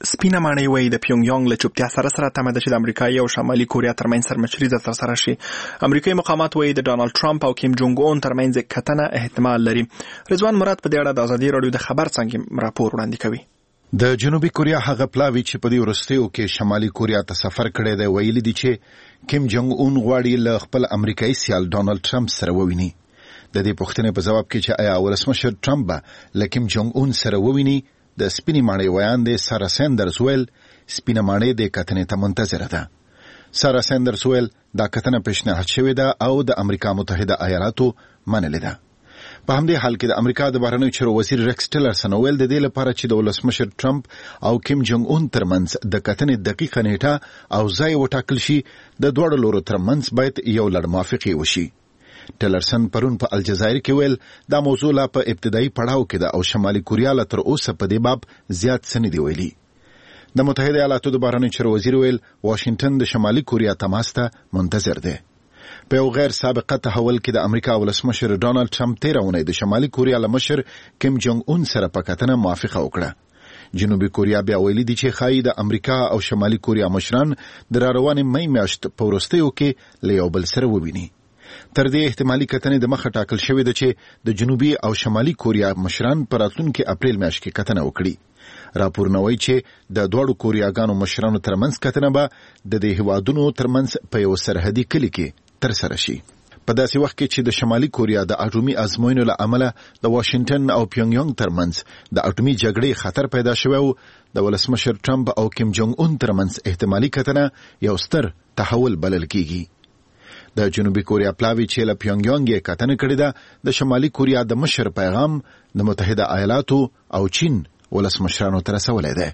سپینه ماڼۍ وایي د پیونګ یانګ له چوپتیا سره تمه ده چې د امریکایي او شمالي کوریا ترمنځ سرمشریزه ترسره شي. امریکایي مقامات وایي د ډانلډ ټرمپ او کیم جونګ اون ترمنځ کتنه احتمال لري. رضوان مراد په دې اړه د ازادي راډیو د خبر څنګه راپور وړاندې کوي. د جنوبي کوریا هغه پلاوی چې په دې وروستیو کې شمالي کوریا ته سفر کړی دی ویلي دي چې کیم جونګ اون غواړي له خپل امریکایي سیال ډانلډ ټرمپ سره وویني. د دې پوښتنې په جواب کې چې آیا ولسمشر ټرمپ به له کیم جونګ اون سره وویني، د سپینې ماڼۍ ویاند سارا ساندرز ویل سپینه ماڼۍ د کتنې ته منتظره ده. سارا ساندرز ویل دا کتنه پیشنهاد شوې ده او د امریکا متحده ایالاتو منلې ده. په همدې حال کې د امریکا د بهرنیو چارو وزیر ریکس ټیلرسن ویل د دې لپاره چې د ولسمشر ټرمپ او کیم جونګ اون ترمنځ د کتنې دقیقه نیټه او ځای وټاکل شي، د دوړو لورو ترمنځ باید یو لړ موافقه وشي. ټیلرسن پرون په الجزایر کې ویل دا موضوع لا په ابتدایي پړاو کې ده او شمالي کوریا لا تر اوسه په دې باب زیات څه نه دی ویلي. د متحده ایالاتو د بهرنیو چارو وزیر ویل واشنگټن د شمالي کوریا تماس ته منتظر دی. په یو غیر سابقه تحول کې د امریکا ولسمشر ډانلډ ټرمپ تیر اونۍ د شمالي کوریا له مشر کیم جونګ اون سره په کتنه موافقه وکړه. جنوبي کوریا بیا ویلي دي چې ښایي د امریکا او شمالي کوریا مشران د راروانې مې میاشت په وروستیو کې له یو بل سره وویني. تر دې احتمالي کتنې د مخه ټاکل شوې ده چې د جنوبي او شمالي کوریا مشران په راتلونکي اپریل میاشت کې کتنه وکړي. راپورونه وایي چې د دواړو کوریاګانو مشرانو ترمنځ کتنه به د دې هیوادونو ترمنځ په یو سرحدي کلي کې ترسره شي. په داسې وخت کې چې د شمالي کوریا د اټومي ازموینو له امله د واشنگټن او پیونګ یانګ ترمنځ د اټومي جګړې خطر پیدا شوی او د ولسمشر ټرمپ او کیم جونګ اون ترمنځ احتمالي کتنه یو ستر تحول بلل کیږي. د جنوبي کوریا پلاوی چې له پیونګ یانګ یې کتنه کړې ده د شمالي کوریا د مشر پیغام د متحده ایالاتو او چین ولسمشرانو ته رسولی دی.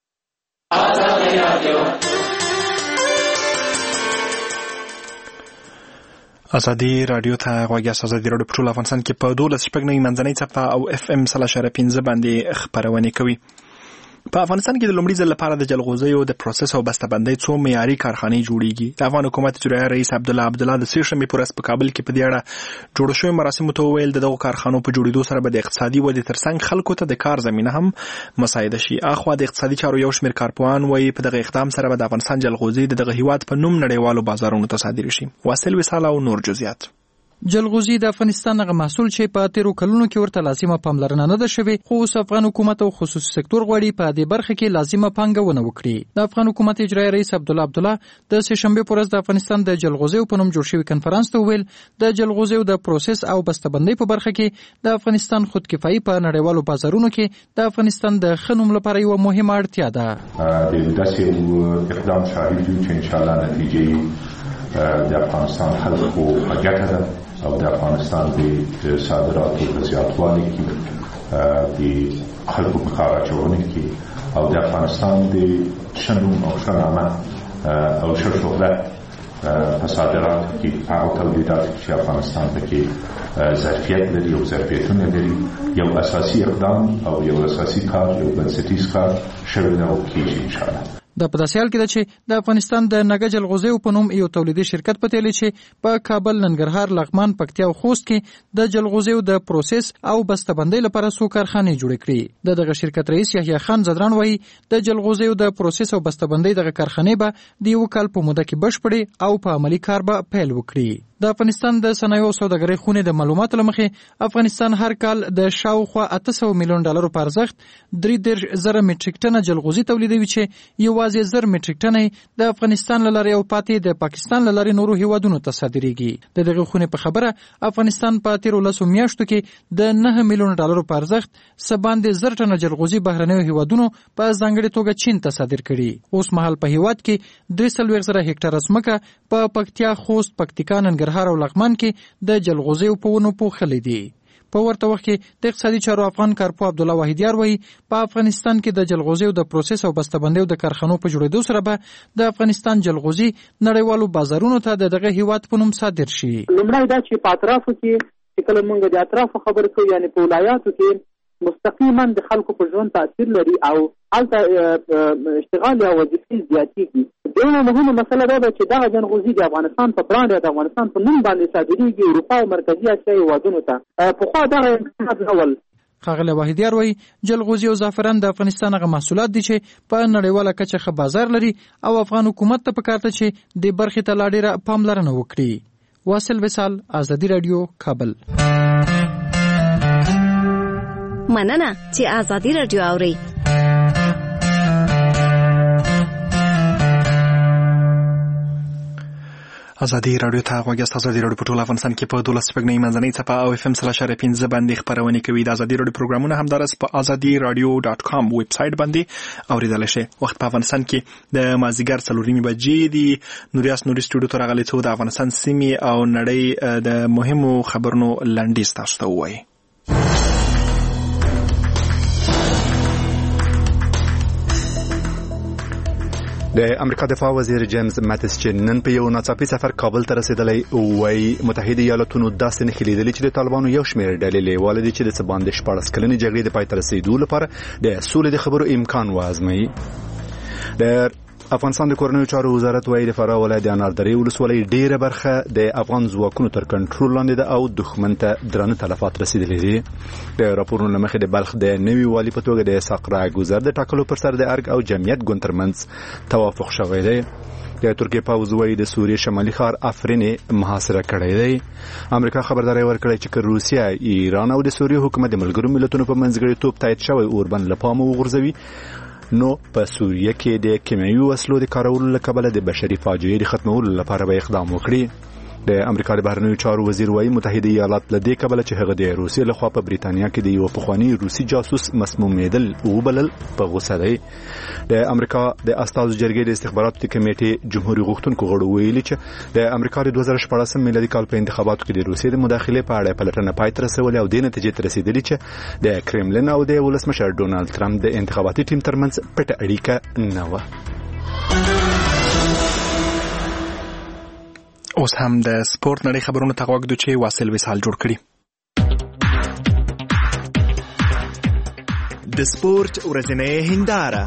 ازادي راډیو ته غوږ یاست. ازادي راډیو په ټول افغانستان کې په 12.9 منځنۍ صفحه او FM 0.5 باندې خبرونه کوي. په افغانستان کې د لومړي ځل لپاره د جلغوزیو د پروسس او بسته‌بندۍ څو معیاري کارخانې جوړیږي. د افغان حکومت اجرایي رئیس عبدالله د سه شنبې په ورځ په کابل کې په دې اړه جوړ شوی مراسمو ته وویل دغه کارخانو په جوړېدو سره به د اقتصادي ودې ترڅنګ خلکو ته د کار زمینه هم مساعده شي. اخوا د اقتصادي چارو یو شمېر کارپوهان وایي په دغه اقدام سره به د افغانستان جلغوزي دغه هیواد په نوم نړیوالو بازارونو ته صادر شي. واصل وصال او نور جزئیات. جلغوزي د افغانستان غو محصول چې په تیرو کلونو کې ورته لازمه پاملرنه نه ده شوې، خو اوس افغان حکومت او خصوصي سکتور غواړي په دې برخه کې لازمه پانګونه وکړي. د افغان حکومت اجرایي رئیس عبدالله د سه شنبې په ورځ د افغانستان د جلغوزیو په نوم جوړ شوی کنفرانس ته ویل د جلغوزیو د پروسس او بسته‌بندۍ په برخه کې د افغانستان خودکفایي په نړیوالو بازارونو کې د افغانستان د خنوم لپاره یو مهمه اړتیا ده. د داسې اقدام شاهد یو چې ان شاء الله نتیجې د افغانستان خلکو ګټه ده او د افغانستان د صادراتو په زیاتوالي کې د خلکو په کار اچونې کې او د افغانستان د شنوم او شنامه او شهرت په صادراتو کې او تولیداتو کې افغانستان پکې ظرفیت لري او ظرفیتونه لري. یو اساسي اقدام او یو اساسي کار، یو بنسټیز کار شوی دی او کېږي ان شاء الله. د پداسې حال کې ده چې د افغانستان د نګه جلغوزیو په نوم یو تولیدي شرکت په تیلي چې په کابل، ننګرهار، لغمان، پکتیا او خوست کې د جلغوزیو د پروسس او بسته‌بندۍ لپاره څو کارخانې جوړې کړې. دغه شرکت رئیس یحیی خان زدران وایي د جلغوزیو د پروسس او بسته‌بندۍ دغه کارخانې به د یو کال په موده کې بشپړې او په عملی کار به پیل وکړي. د افغانستان د صنایع او سوداګرۍ خونې د معلوماتو لمخې افغانستان هر کال د شاوخوا 800 میلیون ډالرو په ارزښت 3,000 میټریک ټنه جلغوزي تولیدوي چې یوازې 1,000 میټریک ټنه د افغانستان له لارې او پاتې د پاکستان له لارې نورو هیوادونو ته صادریږي. د دغه خونې په خبره افغانستان په 13 میاشتو کې د 9 میلیون ډالرو په ارزښت سباندې 1,000 ټنه جلغوزي بهرنیو هیوادونو په ځانګړې توګه چین ته صادر کړي. اوس مهال په هیواد کې 3,000 هکټاره ځمکه په پکتیا، خوست، پکتیکا، ننګرهار او لغمان کې د جلغوزیو په ونو پوښلې دي. په ورته وخت کې د اقتصادي چارو افغان کارپو عبدالله واحدیار وایي په افغانستان کې د جلغوزیو د پروسس او بسته‌بندۍ د کارخانو په جوړېدو سره به د افغانستان جلغوزي نړیوالو بازارونو ته دغه هیواد په نوم صادر شي. لومړی دا چې په اطرافو کې چې کله موږ د اطرافو خبرې کوو، یعنی په ولایاتو کې مستقیما د خلکو په ژوند تاثیر لري او هلته اشتغال یا وظیفې زیاتېږي. دویمه مهمه مسله دا ده چې دغه جلغوزي د افغانستان په برانډ یا د افغانستان په نوم باندې صادرېږي اروپا او مرکزي اسیا هېوادونو ته. پخوا دغه امکانات نه ول. ښاغلی واحدیار وایي جلغوزي او زعفران د افغانستان هغه محصولات دي چې په نړیواله کچه ښه بازار لري او افغان حکومت ته پکار ده چې د برخې ته لا ډېره پاملرنه وکړي. واصل وصال، آزادي رادیو، کابل. مننه چې آزادي رادیو اورئ. آزادي رادیو ته غوږ یاست. آزادي رادیو په ټول افغانستان کې په 12 منځنۍ څپه او FM 3.5 باندې خپرونه کوي. د آزادي رادیو پروګرامونه همدارس په azadiradio.com ویب سټ باندې اوریدل شي. وخت په افغانستان کې د مازیګر 4:30 بجې دي. نوریاس نوري سټوډیو ته راغلي څو د افغانستان سیمې او نړۍ د مهمو خبرونو لنډیز تاسو ته وایي. د امریکا دفاع وزیر جیمز ماتیس چې نن په یو ناڅاپي سفر کابل ته رسیدلی وایي متحده ایالاتونو داسې نښې لیدلې چې د طالبانو یو شمېر ډلې لیواله دي چې د څه باندې 14 کلنې جګړې د پای ته رسېدو لپاره د سولې د خبرو امکان وازموي. د افغانستان د کورنیو چارو وزارت وایي د فراه ولایت د اناردرې ولسوالۍ ډېره برخه د افغان ځواکونو تر کنټرول لاندې ده او دښمن ته درانه تلفات رسیدلي دي. د راپورونو له مخې د بلخ د نوي والي په توګه د اسحاق راګوزر د ټاکلو پر سر د ارګ او جمعیت ګوند ترمنځ توافق شوی دی. د ترکیې پوځ وایي د سوریې شمالي ښار افرین محاصره کړی دی. امریکا خبرداری ورکړی چې روسیه، ایران او د سوریې حکومت د ملګرو ملتونو په منځګړیتوب تایید شوی اوربند له پامه وغورځوي نو په سوریه کې د کیمیاوي وسلو د کارولو له کبله د بشري فاجعې د ختمولو لپاره به اقدام وکړي. د امریکا د بهرنیو چارو وزیر وایي متحده ایالات له دې کبله چې هغه د روسیې لخوا په بریتانیا کې د یو پخوانی روسي جاسوس مسمومیدل وبلل په غوسه دی. د امریکا د استازو جرګې د استخباراتو د کمیټې جمهوریت غوښتونکو غړو ویلي چې د امریکا د 2014 میلادي کال په انتخاباتو کې د روسیې د مداخلې په اړه پلټنه پای ته رسولې او د نتیجې ته رسیدلې چې د کرملین او د ولسمشر ډونالد ټرمپ د انتخاباتي ټیم ترمنځ پټه اړیکه نه وه. اوس هم د سپورت نړۍ خبرونو ته غوږ دو چې واصل وصال جوړ کړي. د سپورت ورځنۍ هنداره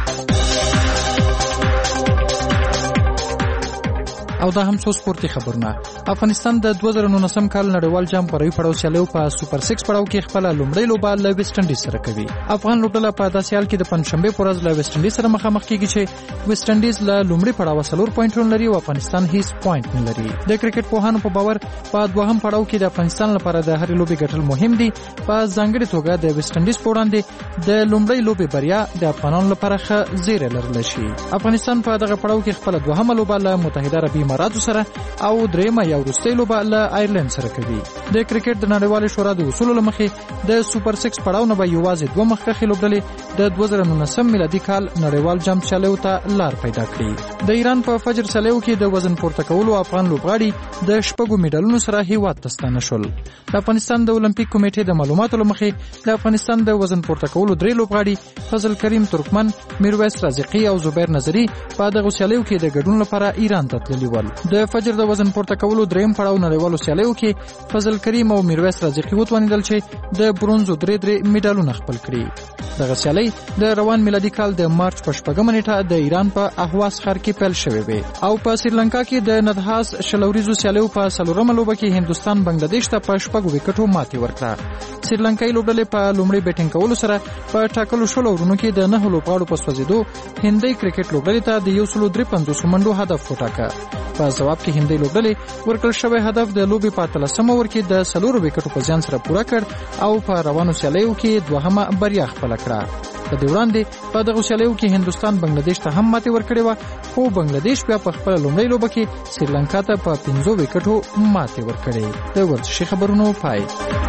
او دا هم څو سپورتي خبرونه. افغانستان د 2019 کال نړیوال جام غوړی پړاو سیالیو په سوپر 6 پړاو کې خپل لومړی لوبه له ویسټ انډیز سره کوي. افغان لوبډله په داسې حال کې د پنځشنبه پر ورځ له ویسټ انډیز سره مخامخ کیږي چې ویسټ انډیز له لومړی پړاو 4 پوینټونه لري او افغانستان هیڅ پوینټ نه لري. د کرکټ پوهانو په باور په دوهم پړاو کې د افغانستان لپاره د هرې لوبې ګټل مهم دي. په ځانګړي توګه د ویسټ انډیز په وړاندې د لومړی لوبې بریا د افغانانو لپاره ښه زیری لرلی شي. افغانستان په دغه پړاو کې خپل دوهمه لوبه له متحده عربي اماراتو سره او دریمه یا وروستۍ لوبه له آیرلند سره کوي. د کرکټ د نړیوالې شورا د اصولو له مخې د سوپر 6 پړاو نه به یوازې دوه مخکښې لوبډلې د 2019 میلادي کال نړیوال جام سیالیو ته لار پیدا کړي. د ایران په فجر سیالیو کې د وزن پورته کولو افغان لوبغاړي د شپږو میډالونو سره هیواد ته ستانه شول. د افغانستان د اولمپیک کمیټې د معلوماتو له مخې د افغانستان د وزن پورته کولو درې لوبغاړي فضل کریم ترکمن، میرویس رازقي او زبیر نظری په دغه سیالیو کې د ګډون لپاره ایران ته تللي ول. د فجر د وزن پورته کولو دریم پړاو نړیوالو سیالیو کې فضل کریم او میرویس رازقي وتوانیدل چې د برونزو درې میډالونه خپل کړي. دغه سیالي د روان میلادي کال د مارچ په 4 نیټه د ایران په اهواز ښار کې پیل شوې وي او په سریلانکا کې د ندهاس شلوریزو سیالیو په 4مه لوبه کې هندستان بنگلاديش ته په 6 وکټو ماتې ورکړه. سریلانکایي لوبډلې په لومړي بیټینګ کولو سره په ټاکلو شلو ورونو کې د 9 لوبغاړو په سوځېدو هندۍ کرکټ لوبډلې ته د 153 منډو هدف وټاکه. په جواب کې هندۍ لوبډلې ورکړل شوی هدف د لوبې په 13مه ور کې د 4 وکټو په ځان سره پوره کړ او په روانو سیالیو کې دوهمه بریا خپل کړه. په دې وړاندې په دغه سیالیو کې هندستان بنگلاديش ته هم ماتې ورکړې و، خو بنگلاديش بیا په خپل لومړی لوبه کې سریلانکا ته په 15 وکټو ماتې ورکړې. د ورزشي خبرونو پای.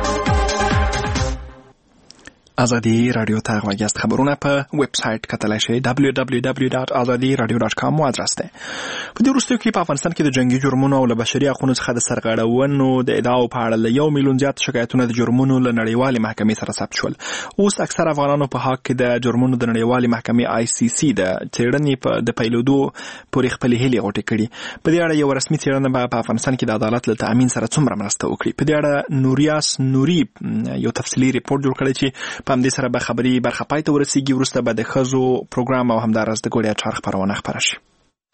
آزادی رادیو ته غوږیاست. خبرونه په ویب سټ کتلی شئ www.azadiradio.com و ادرس ده. په دې وروستیو کې په افغانستان کې د جنگي جرمونو او له بشري حقوقو څخه د سرغړونو د ادعاو په اړه له 1 میلیون زیات شکایتونه د جرمونو له نړیوالې محکمې سره ثبت شول. اوس اکثر افغانانو په حق کې د جرمونو د نړیوالې محکمې ICC د څېړنې د پیلېدو پورې خپلې هیلې غوټې کړي. په دې اړه یو رسمي څېړنه به په افغانستان کې د عدالت له تأمین سره څومره مرسته وکړي. په دې اړه نوریاس نوري یو تفصیلي ریپورت جوړ کړی چې په همدې سره به خبري برخه پای ته ورسیږي. وروسته به د ښځو پروګرام او همدارس د ګوړیا چار خبرونه خپره شي.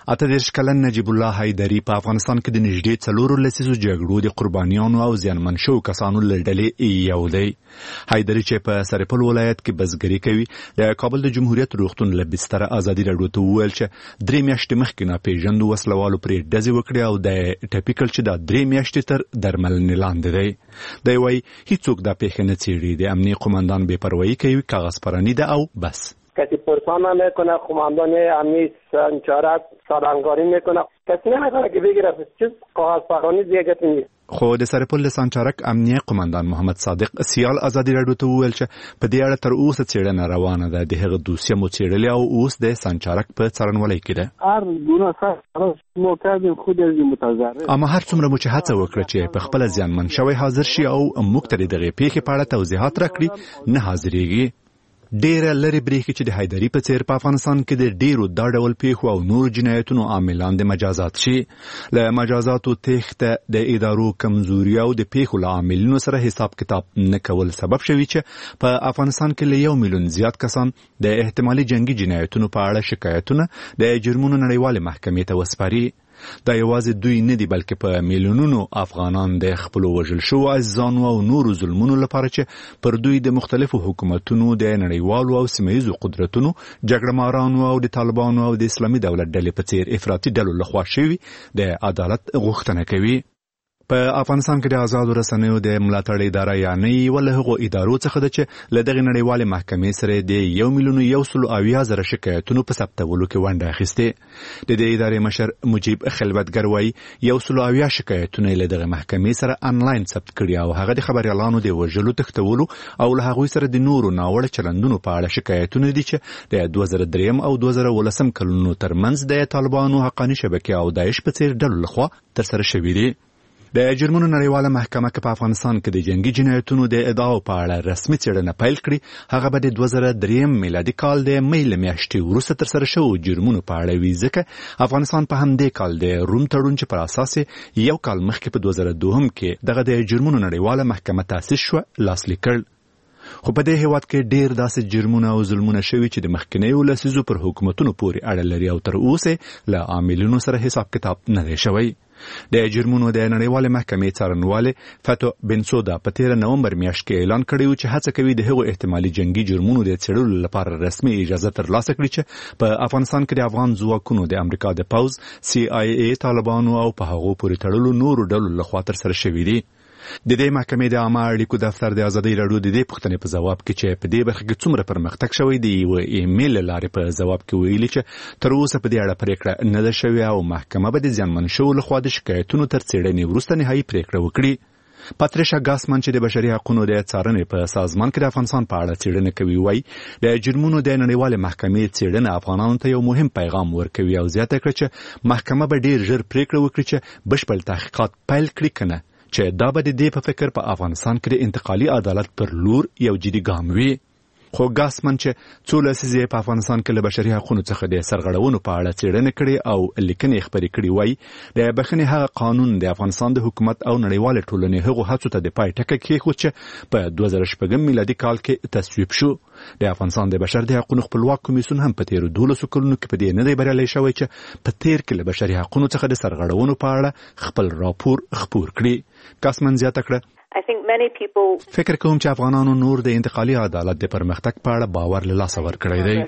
اتدېرش کلن نجیب الله حیدري په افغانستان کې د نږدې 4 لسیزو جګړو د قربانیانو او زیانمن شوو کسانو له ډلې یو دی. حیدري چې په سرپل ولایت کې بزګري کوي د کابل د جمهوریت روغتون له بستر ازادي راډیو ته وویل چې 3 میاشتې مخکې ناپېژاندو وسلوالو پرې ډزې وکړې او د ټاپیکل چې دا 3 میاشتې تر درملنې لاندې دی. دی وایي هیڅوک دا پیښه نه څېړي، د امنیه قماندان بې پروایي کوي، کاغذ پرانی ده او بس. کسی پرسان نمیکنه، قماندان امنیه سنچارک سالنگاری میکنه، کسی نمیکنه که بگیره چیز کاغذ پرانی دیگه نیست. خو د سرپل د سانچارک امنیه قماندان محمد صادق سیال ازادي راډیو ته وویل چې په دې اړه تر اوسه څېړنه روانه ده. د هغه دوسیه مو څېړلې او اوس د سانچارک په څارنوالۍ کې ده. هر ګناه سره مو کاږي خود از متضرر. اما هر څومره مو چې هڅه وکړه چې په خپل ځانمن شوی حاضر شي او موږ ته دغه پیښې په اړه توضیحات راکړي، نه حاضرېږي. ډیره لري بریښي چې د حیدري په څیر په افغانستان کې د ډیرو دا ډول پیښو او نور جنایتونو عاملان د مجازات شي. له مجازاتو تېښته د ادارو کمزوري او د پیښو له عاملینو سره حساب کتاب نه کول سبب شوي چې په افغانستان کې له 1 میلیون زیات کسان د احتمالي جنگي جنایتونو په اړه شکایتونه د جرمونو نړیوالې محکمې ته وسپاري. دا یوازې دوی نه دي بلکې په میلیونونو افغانان د خپل وژل شو عزیزانو او نورو ظلمونو لپاره چې پر دوی د مختلفو حکومتونو د نړیوالو او سیمهیزو قدرتونو جګړهمارانو او د طالبانو او د اسلامي دولت ډلې په څیر افراطي ډلو لخوا شوي د عدالت غوښتنه کوي. په افغانستان کې د آزادو رسنیو د ملاتړ اداره یعنی ول هغو ادارو څخه ده چې له دغه نړیوالې محکمې سره د 1 میلیون 180,000 شکایتونو په ثبتولو کې ونډه اخیستې. د دې ادارې مشر مجيب خلوتګر وایي 180 شکایتونه له دغه محکمې سره انلاین ثبت کړي او هغه د خبريالانو د وژلو تختولو او له هغوی سره د نورو ناوړه چلندونو په اړه شکایتونه دي چې د 2003 او 2013 کلونو ترمنځ د طالبانو حقاني شبکې او داعش په څیر ډلو لخوا ترسره شوي دي. د جرمونو نړیواله محکمه کې په افغانستان کې د جنگي جنایتونو د ادعاو په اړه رسمي څېړنه پیل کړي. هغه به د 2003 میلادي کال د مې له میاشتې وروسته ترسره شوو جرمونو په اړه وي، ځکه افغانستان په همدې کال د روم تړون چې پر اساس یو کال مخکې په 2002 کې دغه د جرمونو نړیواله محکمه تاسیس شو لاسلیک کړ. خو په دې هیواد کې ډیر داسې جرمونه او ظلمونه شوي چې د مخکنیو لسیزو پر حکومتونو پورې اړه لري او تر اوسه له عاملینو سره حساب کتاب نه دی شوی. د جرمونو د نړیوالې محکمې څارنوال فتو بنسودا په 13 نومبر میاشت کې اعلان کړی چې هڅه کوي د هغو احتمالي جنگي جرمونو د څېړلو لپاره رسمي اجازه ترلاسه کړي چې په افغانستان کې د افغان ځواکونو د امریکا د پوز CIA طالبانو او په هغو پورې تړلو نورو ډلو لخوا ترسره شوي دي. د دې محکمې د عامه اړیکو دفتر د ازادي راډیو د دې پوښتنې په ځواب کې چې په دې برخه کې څومره پرمختګ شوی دی یو ایمیل لارې په ځواب کې ویلي چې تر اوسه په دې اړه پریکړه نه ده شوې او محکمه به د ځانمن شوو لخوا د شکایتونو تر څېړنې وروسته نهایي پریکړه وکړي. پاتریشا ګاسمن چې د بشري حقوقو د څارنې په سازمان کې د افغانستان په اړه څېړنه کوي وایي د جرمونو د نړیوالې محکمې څېړنه افغانانو ته یو مهم پیغام ورکوي او زیاته کړه چې محکمه به ډیر ژر پریکړه وکړي چې بشپړ تحقیقات پیل کړي کنه چې دا به د دې په فکر په افغانستان کې د انتقالي عدالت پر لور یو جدي ګام وي. خو ګاسمن چې څو لسیزې په افغانستان کې له بشري حقوقو څخه د سرغړونو په اړه څېړنه کړې او لیکنې خپرې کړې وایي د بخښنې هغه قانون د افغانستان د حکومت او نړیوال ټولنې هغو هڅو ته د پای ټکی کېښود چې په 2006 میلادي کال کې تصویب شو. د افغانستان د بشر د حقوقو خپلواک کمیسیون هم په 13 کلونو کې په دې نه دی بریالی شوی چې په تیر کې له بشري حقوقو څخه د سرغړونو په اړه خپل راپور خپور کړي. ګاسمن زیاته کړه فکر کوم چې افغانانو نور د انتقالي عدالت د پرمختګ په اړه باور له لاسه ورکړی دی.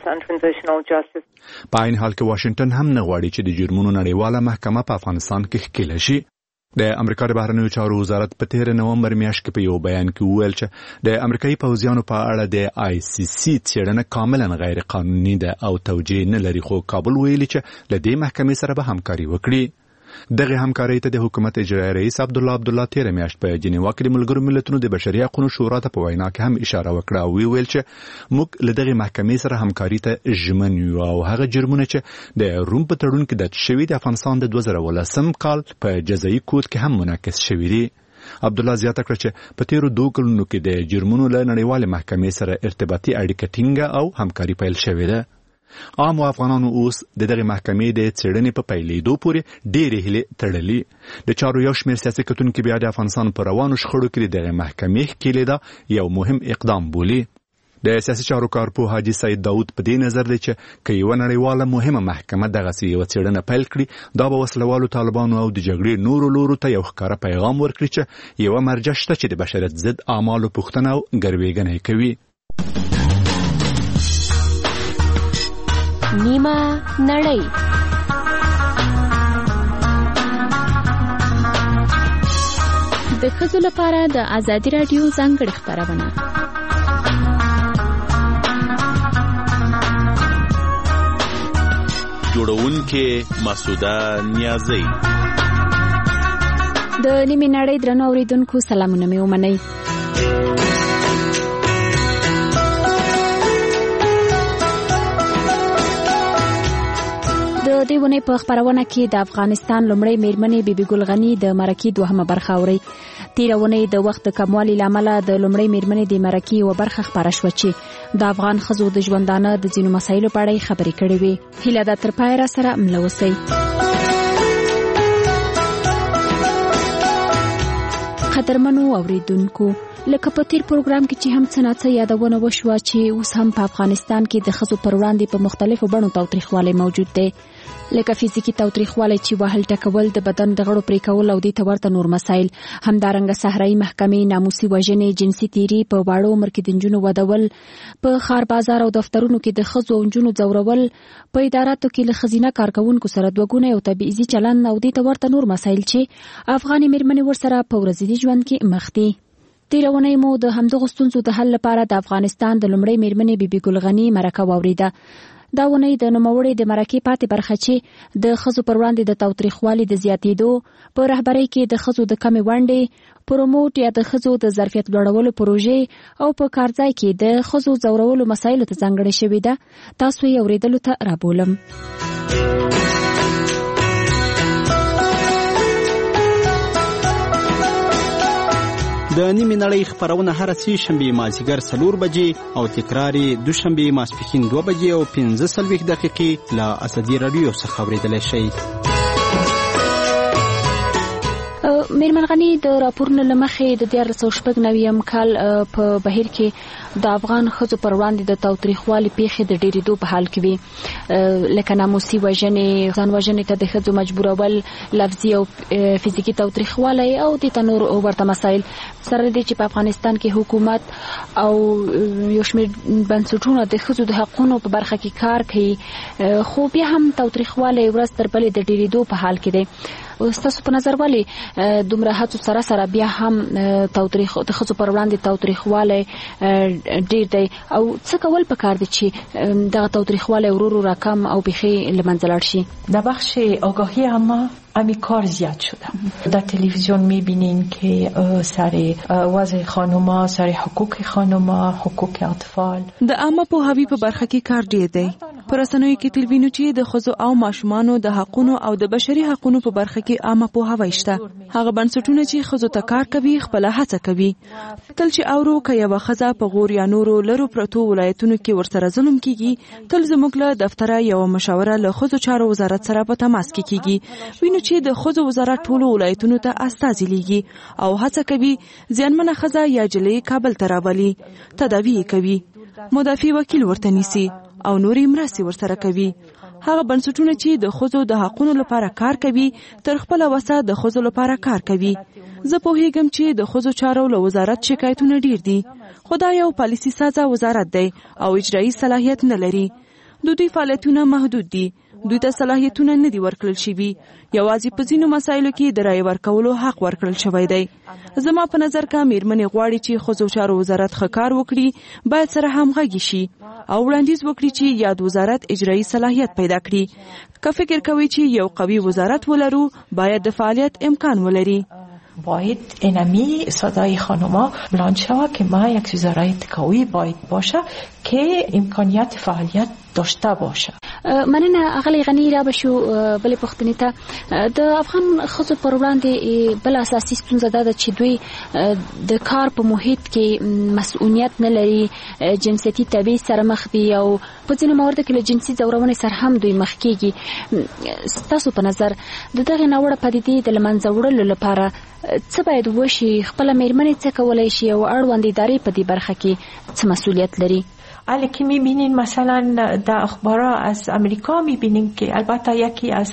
په عین حال کې واشنگټن هم نه غواړي چې د جرمونو نړیواله محکمه په افغانستان کې ښکېله شي. د امریکا د بهرنیو چارو وزارت په 13 نومبر میاشت کې په یو بیان کې وویل چې د امریکایي پوځیانو په اړه د ICC څېړنه کاملا غیر قانوني ده او توجیه نه لري، خو کابل ویلي چې له دې محکمې سره به همکاري وکړي. دغه همکارۍ ته د حکومت اجرایي رئیس عبدالله 13 میاشت په جنیوا کې د ملګرو ملتونو د بشري حقوقو شورا ته په وینا کې هم اشاره وکړه او ویل چې موږ له دغه محکمې سره همکاري ته ژمن یو او هغه جرمونه چې د روم په تړون کې د شوي د افغانستان د 2013 کال په جزایي کود کې هم منعکس شوي دي. عبدالله زیاته کړه چې په 13 کلونو کې د جرمونو له نړیوالې محکمې سره ارتباطي اړیکه ټینګه او همکاري پیل شوې ده. عام افغانانو اوس د دغه محکمې د څېړنې په پیلېدو پورې ډېرې هیلې تړلي. د چارو یو شمېر سیاسي کتونکي بیا د افغانستان په روانو شخړو کې دغه محکمې ښکېلېدا یو مهم اقدام بولي. د سیاسي چارو کارپوه حاجي سید داود په دې نظر دی چې که یوه نړیواله مهمه محکمه دغسې یوه څېړنه پیل کړي دا به وسلوالو طالبانو او د جګړې نورو لورو ته یو ښکاره پیغام ورکړي چې یوه مرجع شته چې د بشریت ضد اعمالو پوښتنه او ګروېږنه یې کوي. نیمه نړۍ د ښځو لپاره د ازادي راډیو ځانګړې خپرونه. جوړونکې مسعوده نیازی. د نیمه نړۍ درنو اوریدونکو سلامونه مې ومنئ. د دې ونې په خپرونه کې د افغانستان لومړۍ میرمنې بیبي ګل غني د مرکې دوهمه برخه اوري. تېره ونې د وخت د کموالي له امله د لومړۍ میرمنې د مرکې یوه برخه خپره شوه چې د افغان ښځو د ژوندانه د ځینو مسایلو په اړه خبرې کړې وې. هیله ده تر پایه راسره مله اوسئ. قدرمنو اوریدونکو، لکه په تیر پروګرام کې چې هم څه ناڅه یادونه وشوه چې اوس هم په افغانستان کې د ښځو پر وړاندې په مختلفو بڼو تاوتریخوالی موجود دی، لکه فزیکي تاوتریخوالی چې وهل ټکول، د بدن د غړو پرې کول او دې ته ورته نور مسایل. همدارنګه صحرایي محکمې، ناموسي وژنې، جنسي تیري، په واړه عمر کې د نجونو ودول، په ښار بازار او دفترونو کې د ښځو او نجونو ځورول، په اداراتو کې له ښځینه کارکوونکو سره دوه ګونی او تبعیضي چلند او دې ته ورته نور مسایل چې افغاني میرمنې ورسره په ورځني ژوند کې مخ دي. تېره اونۍ مو د همدغو ستونزو د حل لپاره د افغانستان د لومړۍ میرمنې بیبي ګل غني مرکه واورېده. دا اونۍ د نوموړې د مرکې پاتې برخه چې د ښځو پر وړاندې د تاوتریخوالي د زیاتېدو، په رهبرۍ کې د ښځو د کمې ونډې، پروموټ یا د ښځو د ظرفیت لوړولو پروژې او په کارځای کې د ښځو ځورولو مسایلو ته ځانګړې شوې ده. تاسو یې اورېدلو ته رابولم. د نیمه نړۍ خپرونه هر سه شنبه مازیګر 4 بجې او تکرار دوشنبه ماسپښین 2 بجې او 15 دقیقې له ازادي رادیو څخه اورېدلای شئ. میرمن غني د راپورونو له مخې د 1996 کال په بهیر کې د افغان ښځو پر وړاندې د تاوتریخوالي پیښې د ډېرېدو په حال کې وي، لکه ناموسي وژنې، ځان وژنې ته د ښځو مجبورول، لفظي او فزیکي تاوتریخوالی او د نور ورته مسایل. سره دې چې په افغانستان کې حکومت او یو شمېر بنسټونه د ښځو د حقونو په برخه کې کار کوي، خو بیا هم تاوتریخوالی ورځ تر بلې د ډېرېدو په حال کې دی. ستاسو په نظر ولې دومره هڅو سره سره بیا هم د ښځو پر وړاندې تاوتریخوالی ډېر دی او څه کول پکار دي چې دغه تاوتریخوالی ورو ورو راکم او بیخي له منځه لاړ شي؟ در بخش آگاهی همین کار زیاد شده. در تلویزیون میبینین که سر وضع خانوما، سر حقوق خانوما، حقوق اطفال. د عامه پوهاوی په برخه کې کار ډیر دی. پر رسنیو کې تلویزیون چې د ښځو او ماشومانو د حقونو او د بشري حقونو په برخه کې عامه پوهاوی شته. هغه بنسټونه چې ښځو ته کار کوي خپل هڅه کوي. تل چې اورو که یوه ښځه په غور یا نورو لرو پرتو ولایتونو کې ورسره ظلم کیږي، تل زموږ له دفتره یوه مشاوره له ښځو چارو وزارت سره په تماس کې کیږي. وینو چې د ښځو وزارت ټولو ولایتونو ته استازي لیږي او هڅه کوي زیانمنه ښځه یا جلۍ کابل ته راولي، تداوی کوي، مدافع وکیل ورته نیسي او نورې مرستې ورسره کوي. هغه بنسټونه چې د ښځو د حقونو لپاره کار کوي تر خپله وسه د ښځو لپاره کار کوي. زه پوهیږم چې د ښځو چارو له وزارت شکایتونه ډیر دي، خو دا یو پالیسي سازه وزارت دی او اجرایي صلاحیت نه لري. دوی فعالیتونه محدود دي، دوی ته صلاحیتونه نه دي ورکړل شوي، یوازې په ځینو مسایلو کې د رایې ورکولو حق ورکړل شوی دی. زما په نظر که میرمنې غواړي چې ښځو چارو وزارت ښه کار وکړي، باید سره همغږي شي او وړاندیز وکړي چې یاد وزارت اجرایي صلاحیت پیدا کړي. که فکر کوي چې یو قوي وزارت ولرو، باید د فعالیت امکان ولري. باید اینمی صدای خانوما بلند شود که ما یک وزارت قوی باید باشه که امکانیت فعالیت داشته باشه. مننه اغلی غنی را بشو بلې پښتنې ته د افغان ښځو پر وړاندې بل اساسي ستونزه ده چې دوی د کار په محیط کې مسؤلیت نه لري، جنسیتي تبعیض سره مخ دي او په ځینو موارد کې له جنسي ځورونې سره هم دوی مخ کېږي. ستاسو په نظر د دغې ناوړه پدیدې د له منځه وړلو لپاره څه باید وشي؟ خپله میرمنې څه کولی شي او اړوند ادارې په دې برخه کې څه مسئولیت لري؟ حالا که میبینین مثلا در اخبارها از امریکا میبینین که البته یکی از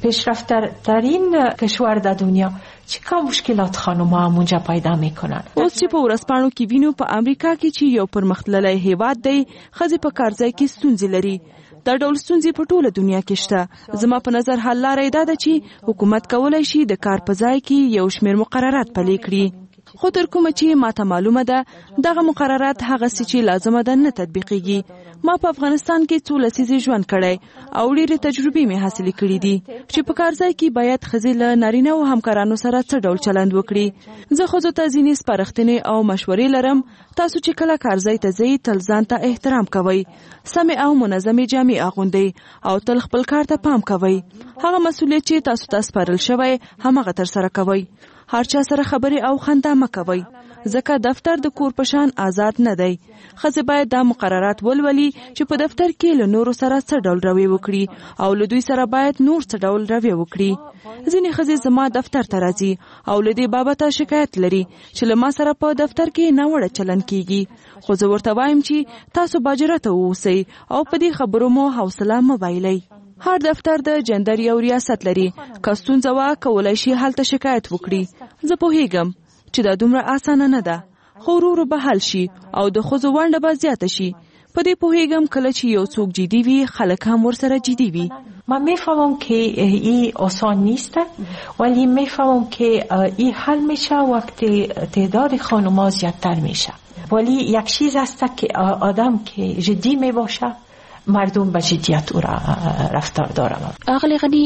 پیشرفته‌ترین کشور در دنیا چقدر مشکلات خانم‌ها همونجا پیدا میکنن. اوس چې په ورځپاڼو کې وینو په امریکا کې چې یو پرمختللی هیواد دی، ښځې په کارځای کې ستونزې لري. دا ډول ستونزې په ټوله دنیا کې شته. زما په نظر حل لاره دا ده چې حکومت کولی شي د کار په ځای کې یو شمېر مقررات پلي کړي. خو تر کومه چې ماته معلومه ده دغه مقررات هغسې چې لازمه ده نه تطبیقیږي. ما په افغانستان کې 2 لسیزې ژوند کړی او ډېرې تجربې مې حاصلې کړي دي چې په کارځای کې باید ښځې له نارینه او همکارانو سره څه ډول چلند وکړي. زه ښځو ته ځینې سپارښتنې او مشورې لرم. تاسو چې کله کارځای ته ځئ تل ځان ته احترام کوئ، سمې او منظمې جامې اغوندئ او تل خپل کار ته پام کوئ. هغه مسؤلیت چې تاسو ته سپارل شوی هماغه ترسره کوئ. هر چا سره خبرې او خندا مه کوئ، ځکه دفتر د کور په شان آزاد نه دی. ښځې باید دا مقررات ولولي چې په دفتر کې له نورو سره څه ډول رویه وکړي او له دوی سره باید نور څه ډول رویه وکړي. ځینې ښځې زما دفتر ته راځي او له دې بابته شکایت لري چې له ما سره په دفتر کې ناوړه چلند کیږي. خو زه ورته وایم چې تاسو باجرته اوسئ او په دې خبرو مو حوصله مه بایلئ. هر دفتر د جندر یو ریاست لري. که ستونزه وه کولی شي هلته شکایت وکړي. زه پوهیږم چې دا دومره اسانه نه ده، خو ورو به حل شي او د ښځو ونډه به زیاته شي. په دې پوهیږم کله چې یو څوک جدي وي خلک هم ورسره جدي وي. من میفهمم که این آسان نیست ولی میفهمم که این حل میشه وقتی تعداد خانم‌ها زیادتر میشه. ولی یک چیز هست که آدم که جدی میباشه مردم به جدیت او را رفتار داره. اغلی غنی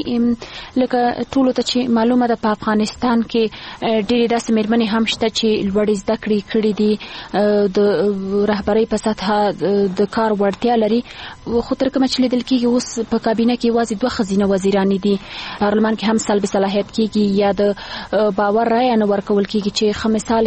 لکه ټولو ته چې معلومه ده په افغانستان کې ډېرې داسې میرمنې هم شته چې لوړې زده کړې کړې دي، د رهبرۍ په سطحه د کار وړتیا لري. خو تر کومه چې لیدل کېږي اوس په کابینه کې یوازې 2 ښځینه وزیرانې دي. پارلمان کې هم سلب صلاحیت کېږي یا د باور رایه نه ورکول کېږي چې ښه مثال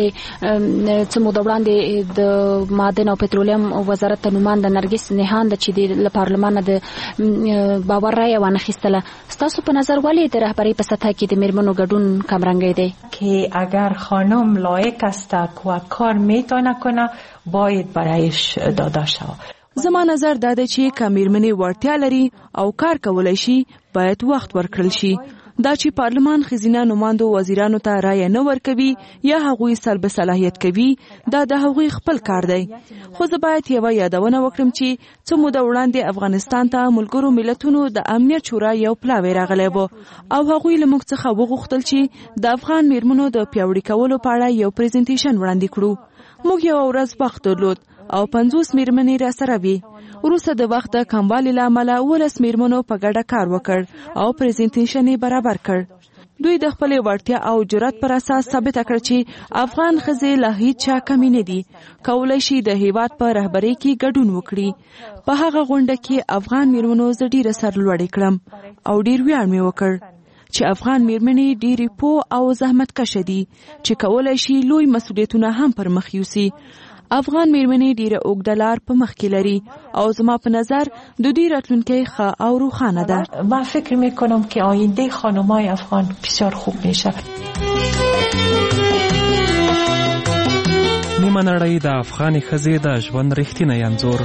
څه موده وړاندې د معدن او پترولیم وزارت ته نومانده نرګس نهان ده چې د پارلمان د باور رایه وانخیستله. ستاسو په نظر ولې د رهبرۍ په سطح کې د میرمنو ګډون کمرنګی دی؟ که اگر خانم لایق است و کار میتونه کنه باید برایش داده شود. زما نظر دا ده چې که میرمنې وړتیا لري او کار کولی شي باید وخت ورکړل شي. دا چې پارلمان ښځینه نوماندو وزیرانو ته رایه نه ورکوي یا هغوی سلب صلاحیت کوي دا د هغوی خپل کار دی. خو زه باید یوه یادونه وکړم چې څه موده وړاندې افغانستان ته ملګرو ملتونو د امنیت شورا یو پلاوی راغلی و او هغوی له موږ څخه وغوښتل چې د افغان میرمنو د پیاوړي کولو په اړه یو پریزنټیشن وړاندې کړو. موږ یوه ورځ وخت درلود او 50 میرمنې را سره وي. وروسته د وخت د کموالي له امله 12 میرمنو په ګډه کار وکړ او پریزنټیشن یې برابر کړ. دوی د خپلې وړتیا او جرأت پر اساس ثابته کړ چې افغان ښځې له هیڅ چا کمې نه دي، کولی شي د هیواد په رهبرۍ کې ګډون وکړي. په هغه غونډه کې افغان میرمنو زه ډېره سرلوړې کړم او ډېر ویاړ مې وکړ چې افغان میرمنې ډېرې پوه او زحمتکشه دي چې کولی شي لوی مسؤلیتونه هم پر مخ یوسي. افغان میرمنې ډیره اوږده لار په مخ کې لري او زما په نظر د دوی راتلونکی ښه او روښانه ده. من فکر میکنم که آینده خانم‌های افغان بسیار خوب میشه. نیمه نړۍ د افغانې ښځې د ژوند رښتینی انځور.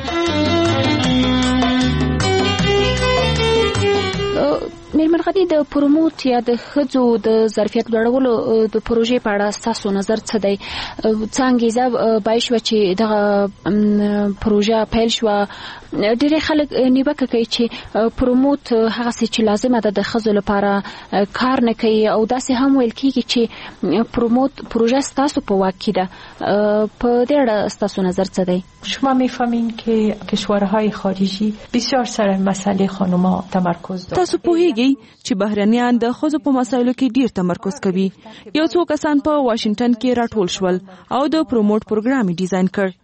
میرمن غنی د پروموت یا د ښځو د ظرفیت لوړولو د پروژې په اړه ستاسو نظر څه دی؟ څه انګیزه باید شوه چې دغه پروژه پیل شوه؟ ډېری خلک نیوکه کوي چې پروموت هغسې چې لازمه ده د ښځو لپاره کار نه کوي او داسې هم ویل کېږي چې پروموت پروژه ستاسو په واک کې ده. په دې اړه ستاسو نظر څه دی؟ شما میفهمین که کشورهای خارجی بسیار سر مسئله خانم‌ها تمرکز دارند. تاسو پوهیږئ چې بهرنیان د ښځو په مسایلو کې ډیر تمرکز کوي. یو څو کسان په واشنگټن کې راټول شول او د پروموت پروګرام ډیزاین کړ.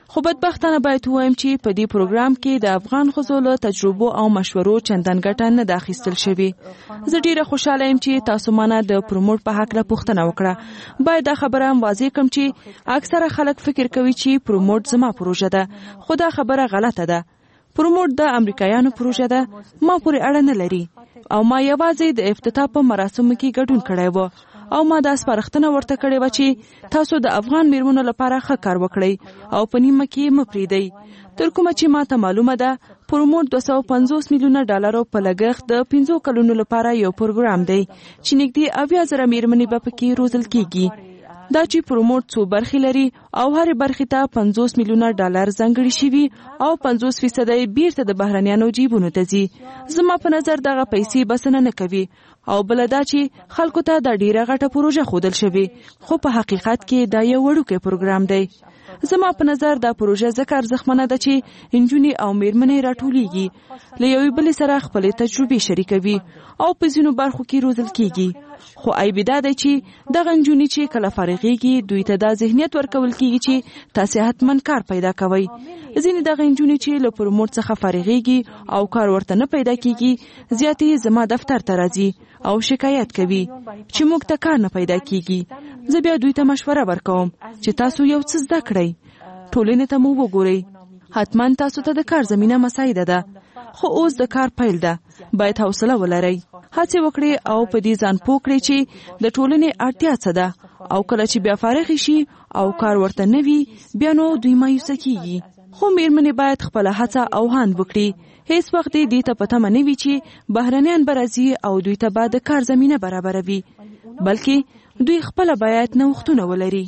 خو بدبختانه باید وایم چې په دې پروګرام کې د افغان ښځو له تجربو او مشورو چندان ګټه نه ده اخیستل شوې. زه ډیره خوشاله یم چې تاسو مانه د پروموټ په هکله پوښتنه وکړه. باید دا خبره هم واضح کړم چې اکثره خلک فکر کوي چې پروموټ زما پروژه ده، خو دا خبره غلطه ده. پروموټ د امریکایانو پروژه ده، ما پورې اړه نه لري او ما یوازې د افتتاح په مراسمو کې ګډون کړی و او ما دا سپارښتنه ورته کړې وه چې تاسو د افغان میرمنو لپاره ښه کار وکړئ او په نیمه کې مه پرېږدئ. تر کومه چې ما ته معلومه ده پروموټ 250 میلیونه ډالرو په لګښت د 15 کلونو لپاره یو پروګرام دی چې نږدې 80,000 میرمنې به پکې روزل کیږي. دا چې پروموټ څو برخې لري او هر برخې ته 50 میلیونه ډالر ځانګړي شوي او 50% یې بیرته د بهرنیانو جیبونو ته ځي. زما په نظر دغه پیسې بسنه نه کوي او بل دا چې خلکو ته دا ډیره غټه پروژه ښودل شوې، خو په حقیقت کې دا یو وړوکی پروګرام دی. زما په نظر دا پروژه ځکه ارزښتمنه ده چې انجونې او میرمنې راټولیږي، له یوې بلې سره خپلې تجربې شریکوي او په ځینو برخو کې روزل کیږي. خو عیب دا دی چې دغه انجونې چې کله فارغېږي دوی ته دا ذهنیت ورکول کیږي چې تاسې حتمن کار پیدا کوئ. ځینې دغه انجونې چې له پروموټ څخه فارغېږي او کار ورته نه پیدا کیږي زیاتې زما دفتر ته راځي او شکایت کوي چې موږ ته کار نه پیدا کیږي. زه بیا دوی ته مشوره ورکوم چې تاسو یو څه زده کړئ، ټولنې ته مو وګورئ، حتما تاسو ته د کار زمینه مساعده ده. خو اوس د کار پیل ده، باید حوصله ولرئ، هڅې وکړئ او په دې ځان پوه کړئ چې د ټولنې اړتیا څه ده او کله چې بیا فارغ شي او کار ورته نه وي بیا نو دوی مایوسه کیږي. خو میرمنې باید خپله هڅه او هاند وکړي. هیڅ وخت دې ته په تمه نه وي چې بهرنیان به راځي او دوی ته به د کار زمینه برابروي، بلکې دوی خپل باید نوښتونه ولري.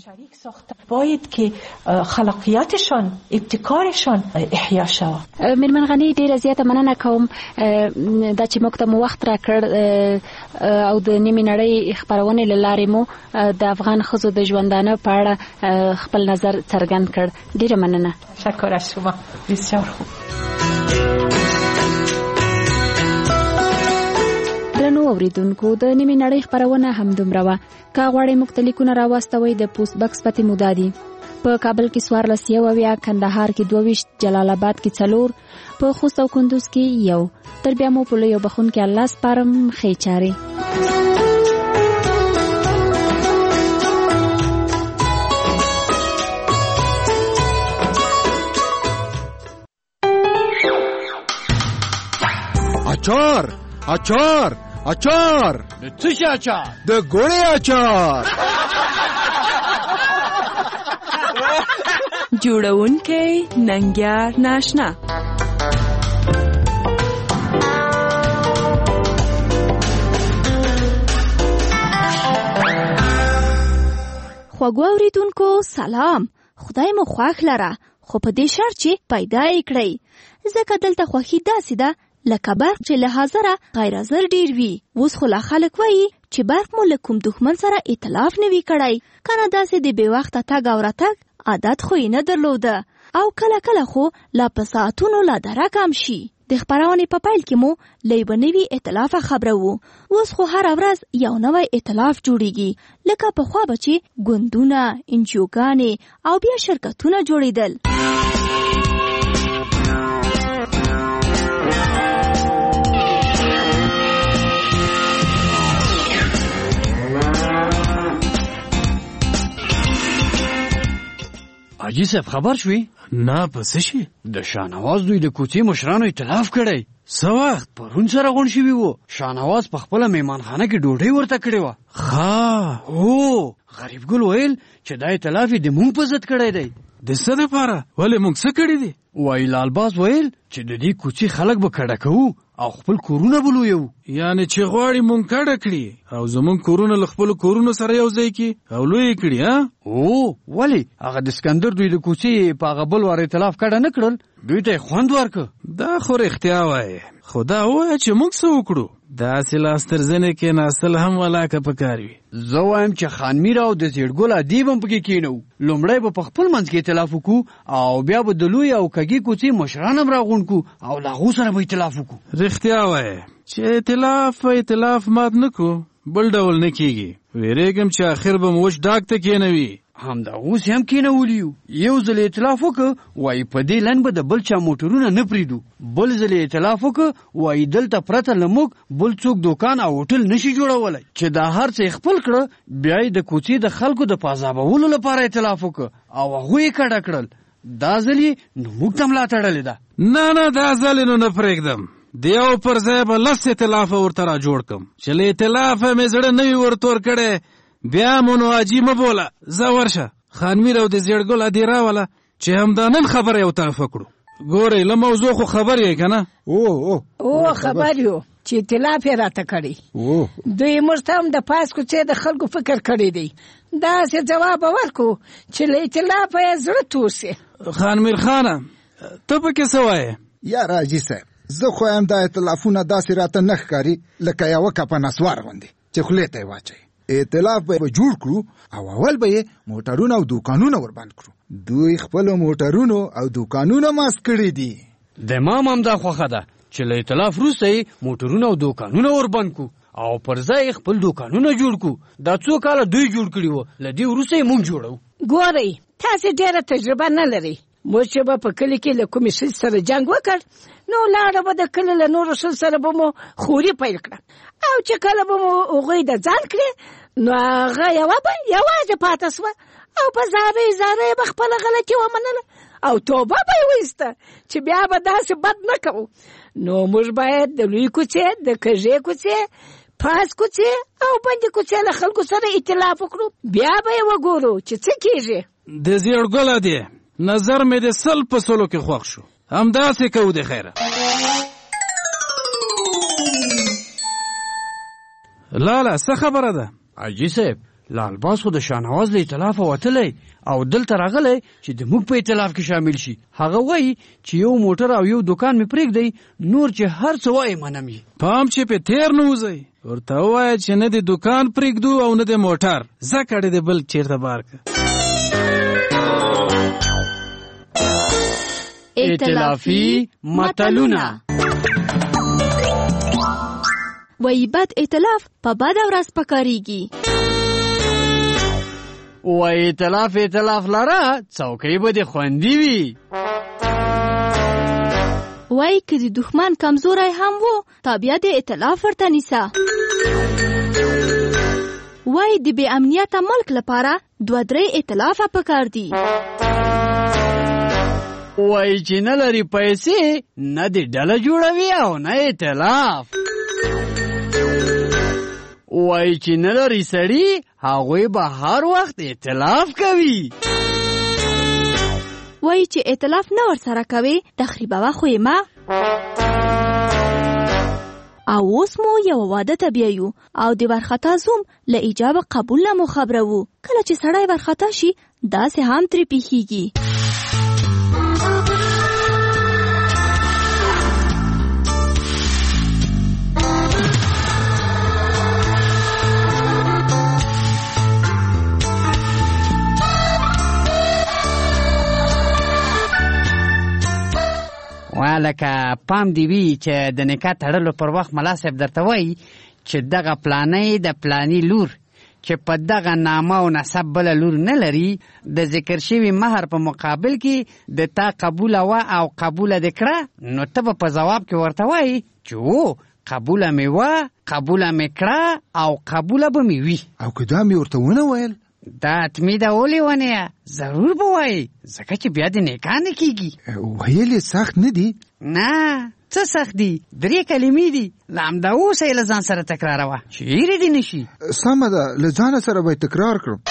باید که خلاقیتشان، ابتکارشان احیا شود. میرمن غنی ډیره زیاته مننه کوم دا چې موږ ته مو وخت راکړ او د نیمې نړۍ خپرونې له لارې مو د افغان ښځو د ژوندانه په اړه خپل نظر څرګند کړ. ډیره مننه. شکر از شما. بسیار خوب. درنو اوریدونکو د نیمې نړۍ خپرونه همدومره وه. که غواړئ موږ ته لیکونه راواستوئ د پوسټ بکس پتې مو دا دي: په کابل کې 14 کندهار کې 22 جلال آباد کې 4 په خوست او کندوز کې 1. تر بیا مو په لوی بخون کې الله سپارم. ښې چارې. اچار اچار اچار د څه شي اچار؟ د ګوړې اچار. جوړونکی ننګیار ناشنا. خوږو اوریدونکو سلام، خدای مو خوښ لره، خو په دې شرط چې پیدا یې کړئ، ځکه دلته خوښي داسې ده لکه برق چې له حاضره غیر حاضر ډیر وي. اوس خو لا خلک وایي چې برق مو له کوم دښمن سره ائتلاف نه وي کړی، کنه داسې د بې وخته تګ او راتګ عادت خو یې نه درلوده او کله کله خو لا په ساعتونو لا دره کم شي. د خپرونې په پیل کې مو له یوه نوي ائتلاف خبره وو، اوس خو هره ورځ یو نوی ائتلاف جوړیږي، لکه پخوا به چې ګوندونه، انجیوګانې او بیا شرکتونه جوړېدل. حاجی صاحب خبر شوي؟ نه په څه شي؟ د شاهنواز دوی د کوڅې مشرانو ائتلاف کړی. څه وخت؟ پرون سره غونډ شوي وو. شاهنواز په خپله میهمانخانه کې ډوډۍ ورته کړې وه. هو غریب ګل ویل چې دا ائتلاف یې د مونږ په ضد کړی دی. د څه لپاره؟ ولې مونږ څه کړي دي؟ وایي لالباز ویل چې د دې کوڅې خلک به کډه کوو او خپل کورونه به لویو. یعنې چې غواړي مونږ کډه کړي او زمونږ کورونه له خپلو کورونو سره یو ځای کړي او لوی کړي. ولې هغه د اسکندر دوی د کوڅې په هغه بل وار ائتلاف کډه نه کړل؟ دوی ته یې خوند ورکړ. دا خو رښتیا وایي، خو دا ووایه چې مونږ څه وکړو؟ داسې لاس تر زنې کېناستل هم ولاکه پکار وي. زه وایم چې خان میر او د زیړګل ادیب هم پکې کېنو. لومړی به په خپل منځ کې ائتلاف وکړو او بیا به د لوی او کږې کوڅې مشران هم راغونډ کړو او له هغو سره به ائتلاف وکړو. رښتیا وایي چې ائتلاف مات نه کړو بل ډول نه کېږي. ویرېږم چې آخر به مو وچ ډاګ ته کېنوي همدا اوس هم کېنولیو. یو ځل ائتلاف وکړه وایي په دې لن به د بل چا موټرونه نه پریدو. بل ځل ائتلاف وکړه وایي دلته پرته له موږ بل څوک دوکان او هوټل نشي جوړولی. چې دا هر څه خپل کړه بیا یې د کوڅې د خلکو د پازابولو لپاره ائتلاف وکړه او هغوی یې کډه کړل. دا ځل یې نو موږ ته ملا تړلې ده. نه دا ځل نو نه پرېږدم. د یو پر ځای به 10 ائتلاف ورته را جوړ کړم چې له ائتلافه مې زړه نه وي ورتور کړی. بیا مو نو عجیب مه بوله. ځه ورشه خانمیر او د زیړګل ادې راوله چې همدا نن خبره یو طرفه کړو. ګورئ له موضوع خو خبر یې که نه؟ او خبر یو چې ائتلاف یې راته کړی. دوی موږ ته هم د پاس کوڅې د خلکو فکر کړی دی. داسې جواب ورکړو چې له ائتلافه یې زړه تور سي. خانمیر خانه ته پکې څه وایې؟ یاره حاجي صاحب زه خو یم دا ائتلافونه داسې راته نه ښکاري لکه یوه کپه نسوار غوندې چې خولې ته یې واچوي. ائتلاف به جوړ کړو او اول به یې موټرونه او دوکانونه وربند کړو. دوی خپلو موټرونو او دوکانونه ماسک کړي دي. د ما هم دا خوښه ده چې له ائتلاف وروسته یې موټرونه او دوکانونه وربند کړو او پر ځای خپل دوکانونه جوړ کړو. دا څو کاله دوی جوړ کړي وو، له دې وروسته یې موږ جوړو. ګورئ تاسې ډېره تجربه نه لرئ. موږ چې به په کلي کې له کومې ښځې سره جنګ وکړ نو لاړه به د کلي له نورو ښځو سره به مو خوري پیل کړه او چې کله به مو هغوی د ځان کړې نو هغه یوه به یوازې پاته سوه او په زاره یې به خپله غلطي ومنله او توبه به یې وایسته چې بیا به داسې بد نه کوو. نو موږ باید د لوی کوڅې د کږې کوڅې پاس کوڅې او بندې کوڅې له خلکو سره ائتلاف وکړو. بیا به یې وګورو چې څه کېږي. د زیړګله دی نظر مې د 100% کې خوښ شو. همداسې کوو د خیره. لاله څه خبره ده؟ حاجي صاحب لالباس خو د شاهنواز له ائتلافه وتلی او دلته راغلی چې د موږ په ائتلاف کې شامل شي. هغه وایي چې یو موټر او یو دوکان مې پرېږدی نور چې هر څه وایي منم یې. پام چې په تیر نه وځئ. ورته ووایه چې نه د دوکان پرېږدو او نه د موټر. ځه کړې د بل چېرته بار که. ائتلافي متلونه. وایي بد ائتلاف په بده ورځ پکارېږي. وایي ائتلاف لره څوکۍ به دې خوندي وي. وایي که د دښمن کمزوری هم و تا بیا د ائتلاف ورته نیسه. وایي د بې امنیته ملک لپاره 2-3 ائتلافه پکار دي. وایي چې نه لري پیسې نه دې ډله جوړوي او نه ائتلاف. وایي چې نه لري سړي هغوی به هر وخت ائتلاف کوي. وایي چې ائتلاف نه ورسره کوي تخریبوه خو یې ما. او اوس مو یو واده ته بیایو او د ورخطا زوم له ایجاب قبول نه مو خبروو. کله چې سړی ورخطا شي داسې هم ترې پیښیږي. لکه پام دی وی چې د نکاح تړلو پر وخت ملا صاحب درته وایي چې دغه پلانۍ د پلاني لور چې په دغه نامه او نسب بله لور نه لري د ذکر شوي مهر په مقابل کې د تا قبوله وه او قبوله دې کړه نو ته به په ځواب کې ورته وایي چې او قبوله مې وه قبوله مې کړه او قبوله به مې وي. او که دا مې ورته ونه ویل دا اتمی دا ولې ونه ضرور به وایي ځکه چې بیا د نکاح نه کېږي. ویل یې سخت نه دي؟ نه څه سخت دي 3 کلمې دي. له همدا اوسه یې له ځان سره تکراروه چې هېرې دې نه شي. سمه ده له ځانه سره به یې تکرار کړم.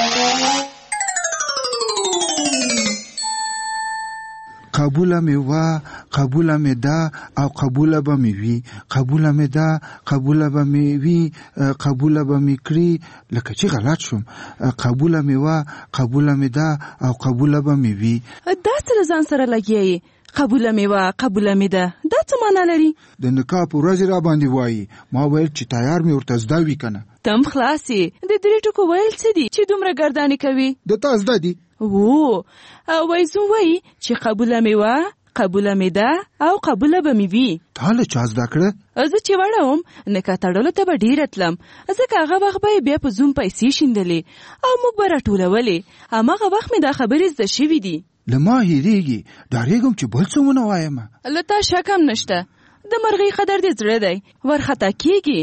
قبوله مې وه قبوله مې ده او قبوله به مې وي. قبوله مې ده قبوله به مې وي قبوله به مې کړي. لکه چې غلط شوم. قبوله مې وه قبوله مې ده او قبوله به مې وي. دا څه له ځان سره لګیایې؟ قبوله مې وه قبوله مې ده دا څه معنا لري؟ د نکاح په ورځې را باندې وایي. ما ویل چې تیار مې ورته زده وي که نه. تم خلاص یې. د 3 ټکو ویل څه دي چې دومره ګردانې کوي؟ د تا زده دي. وایي زوم وایي چې قبوله مې وه قبوله مې ده او قبوله به مې وي. تا له چا زده کړه؟ زه چې وړه وم نکاح تړلو ته به ډېره تلم، ځکه هغه وخت به یې بیا په زوم پیسې شیندلې او موږ به راټولولې. هماغه وخت مې دا خبرې زده شوي دي. له ما هېرېږي، ډارېږم چې بل څه ونه وایم. له تا شک هم نشته، د مرغۍ قدر دې زړه دی، ورخطا کېږي.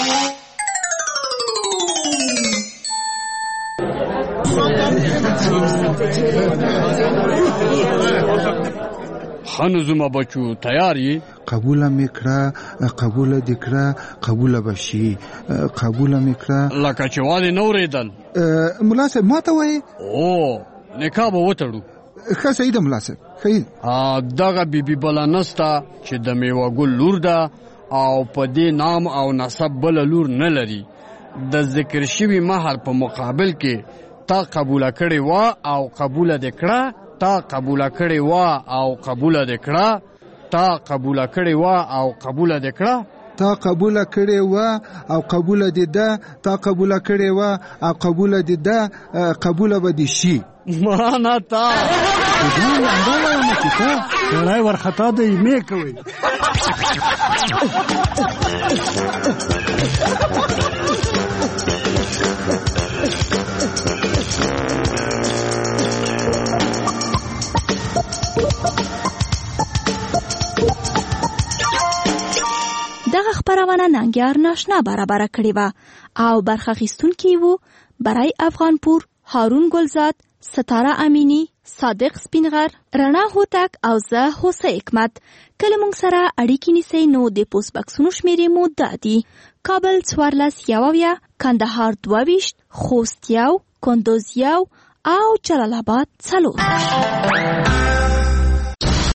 خانو زما بچو تیار یې؟ قبوله مې کړه، قبوله دې کړه، قبوله به شي، قبوله مې کړه. لکه چې واده نه اورېدل. ملا صاحب ما ته وایې؟ او نکاح به وتړو. ښه صحیح ده ملا صاحب، ښه. دغه بیبي بله نسته چې د میوه ګل لور ده او په دې نام او نسب بله لور نه لري. د ذکر شوي مهر په مقابل کې تا قبوله کړې وه او قبوله دې کړه، تا قبوله کړې وه او قبوله دې کړه، تا قبوله کړې وه او قبوله دې کړه، تا قبوله کړې وه او قبوله دې ده، تا قبوله کړې وه او قبوله دې ده، قبوله به دې شي. مانا تا ځان لنډه وایم چې تا سړی ورخطا دی مې کوي. دغه خپرونه ننګیار ناشنا برابره کړې وه او برخه اخیستونکي وو برای افغانپور، هارون ګلزاد، ستاره امینی، صادق سپینغر، رڼا هوتک او زه هوسه حکمت. کله موږ سره اړیکې نیسئ نو د پوسټ بکسونو شمیرې مو دا دي: کابل 14 1، کندهار 22، خوست 1، کندوز 1 او جلال آباد 4.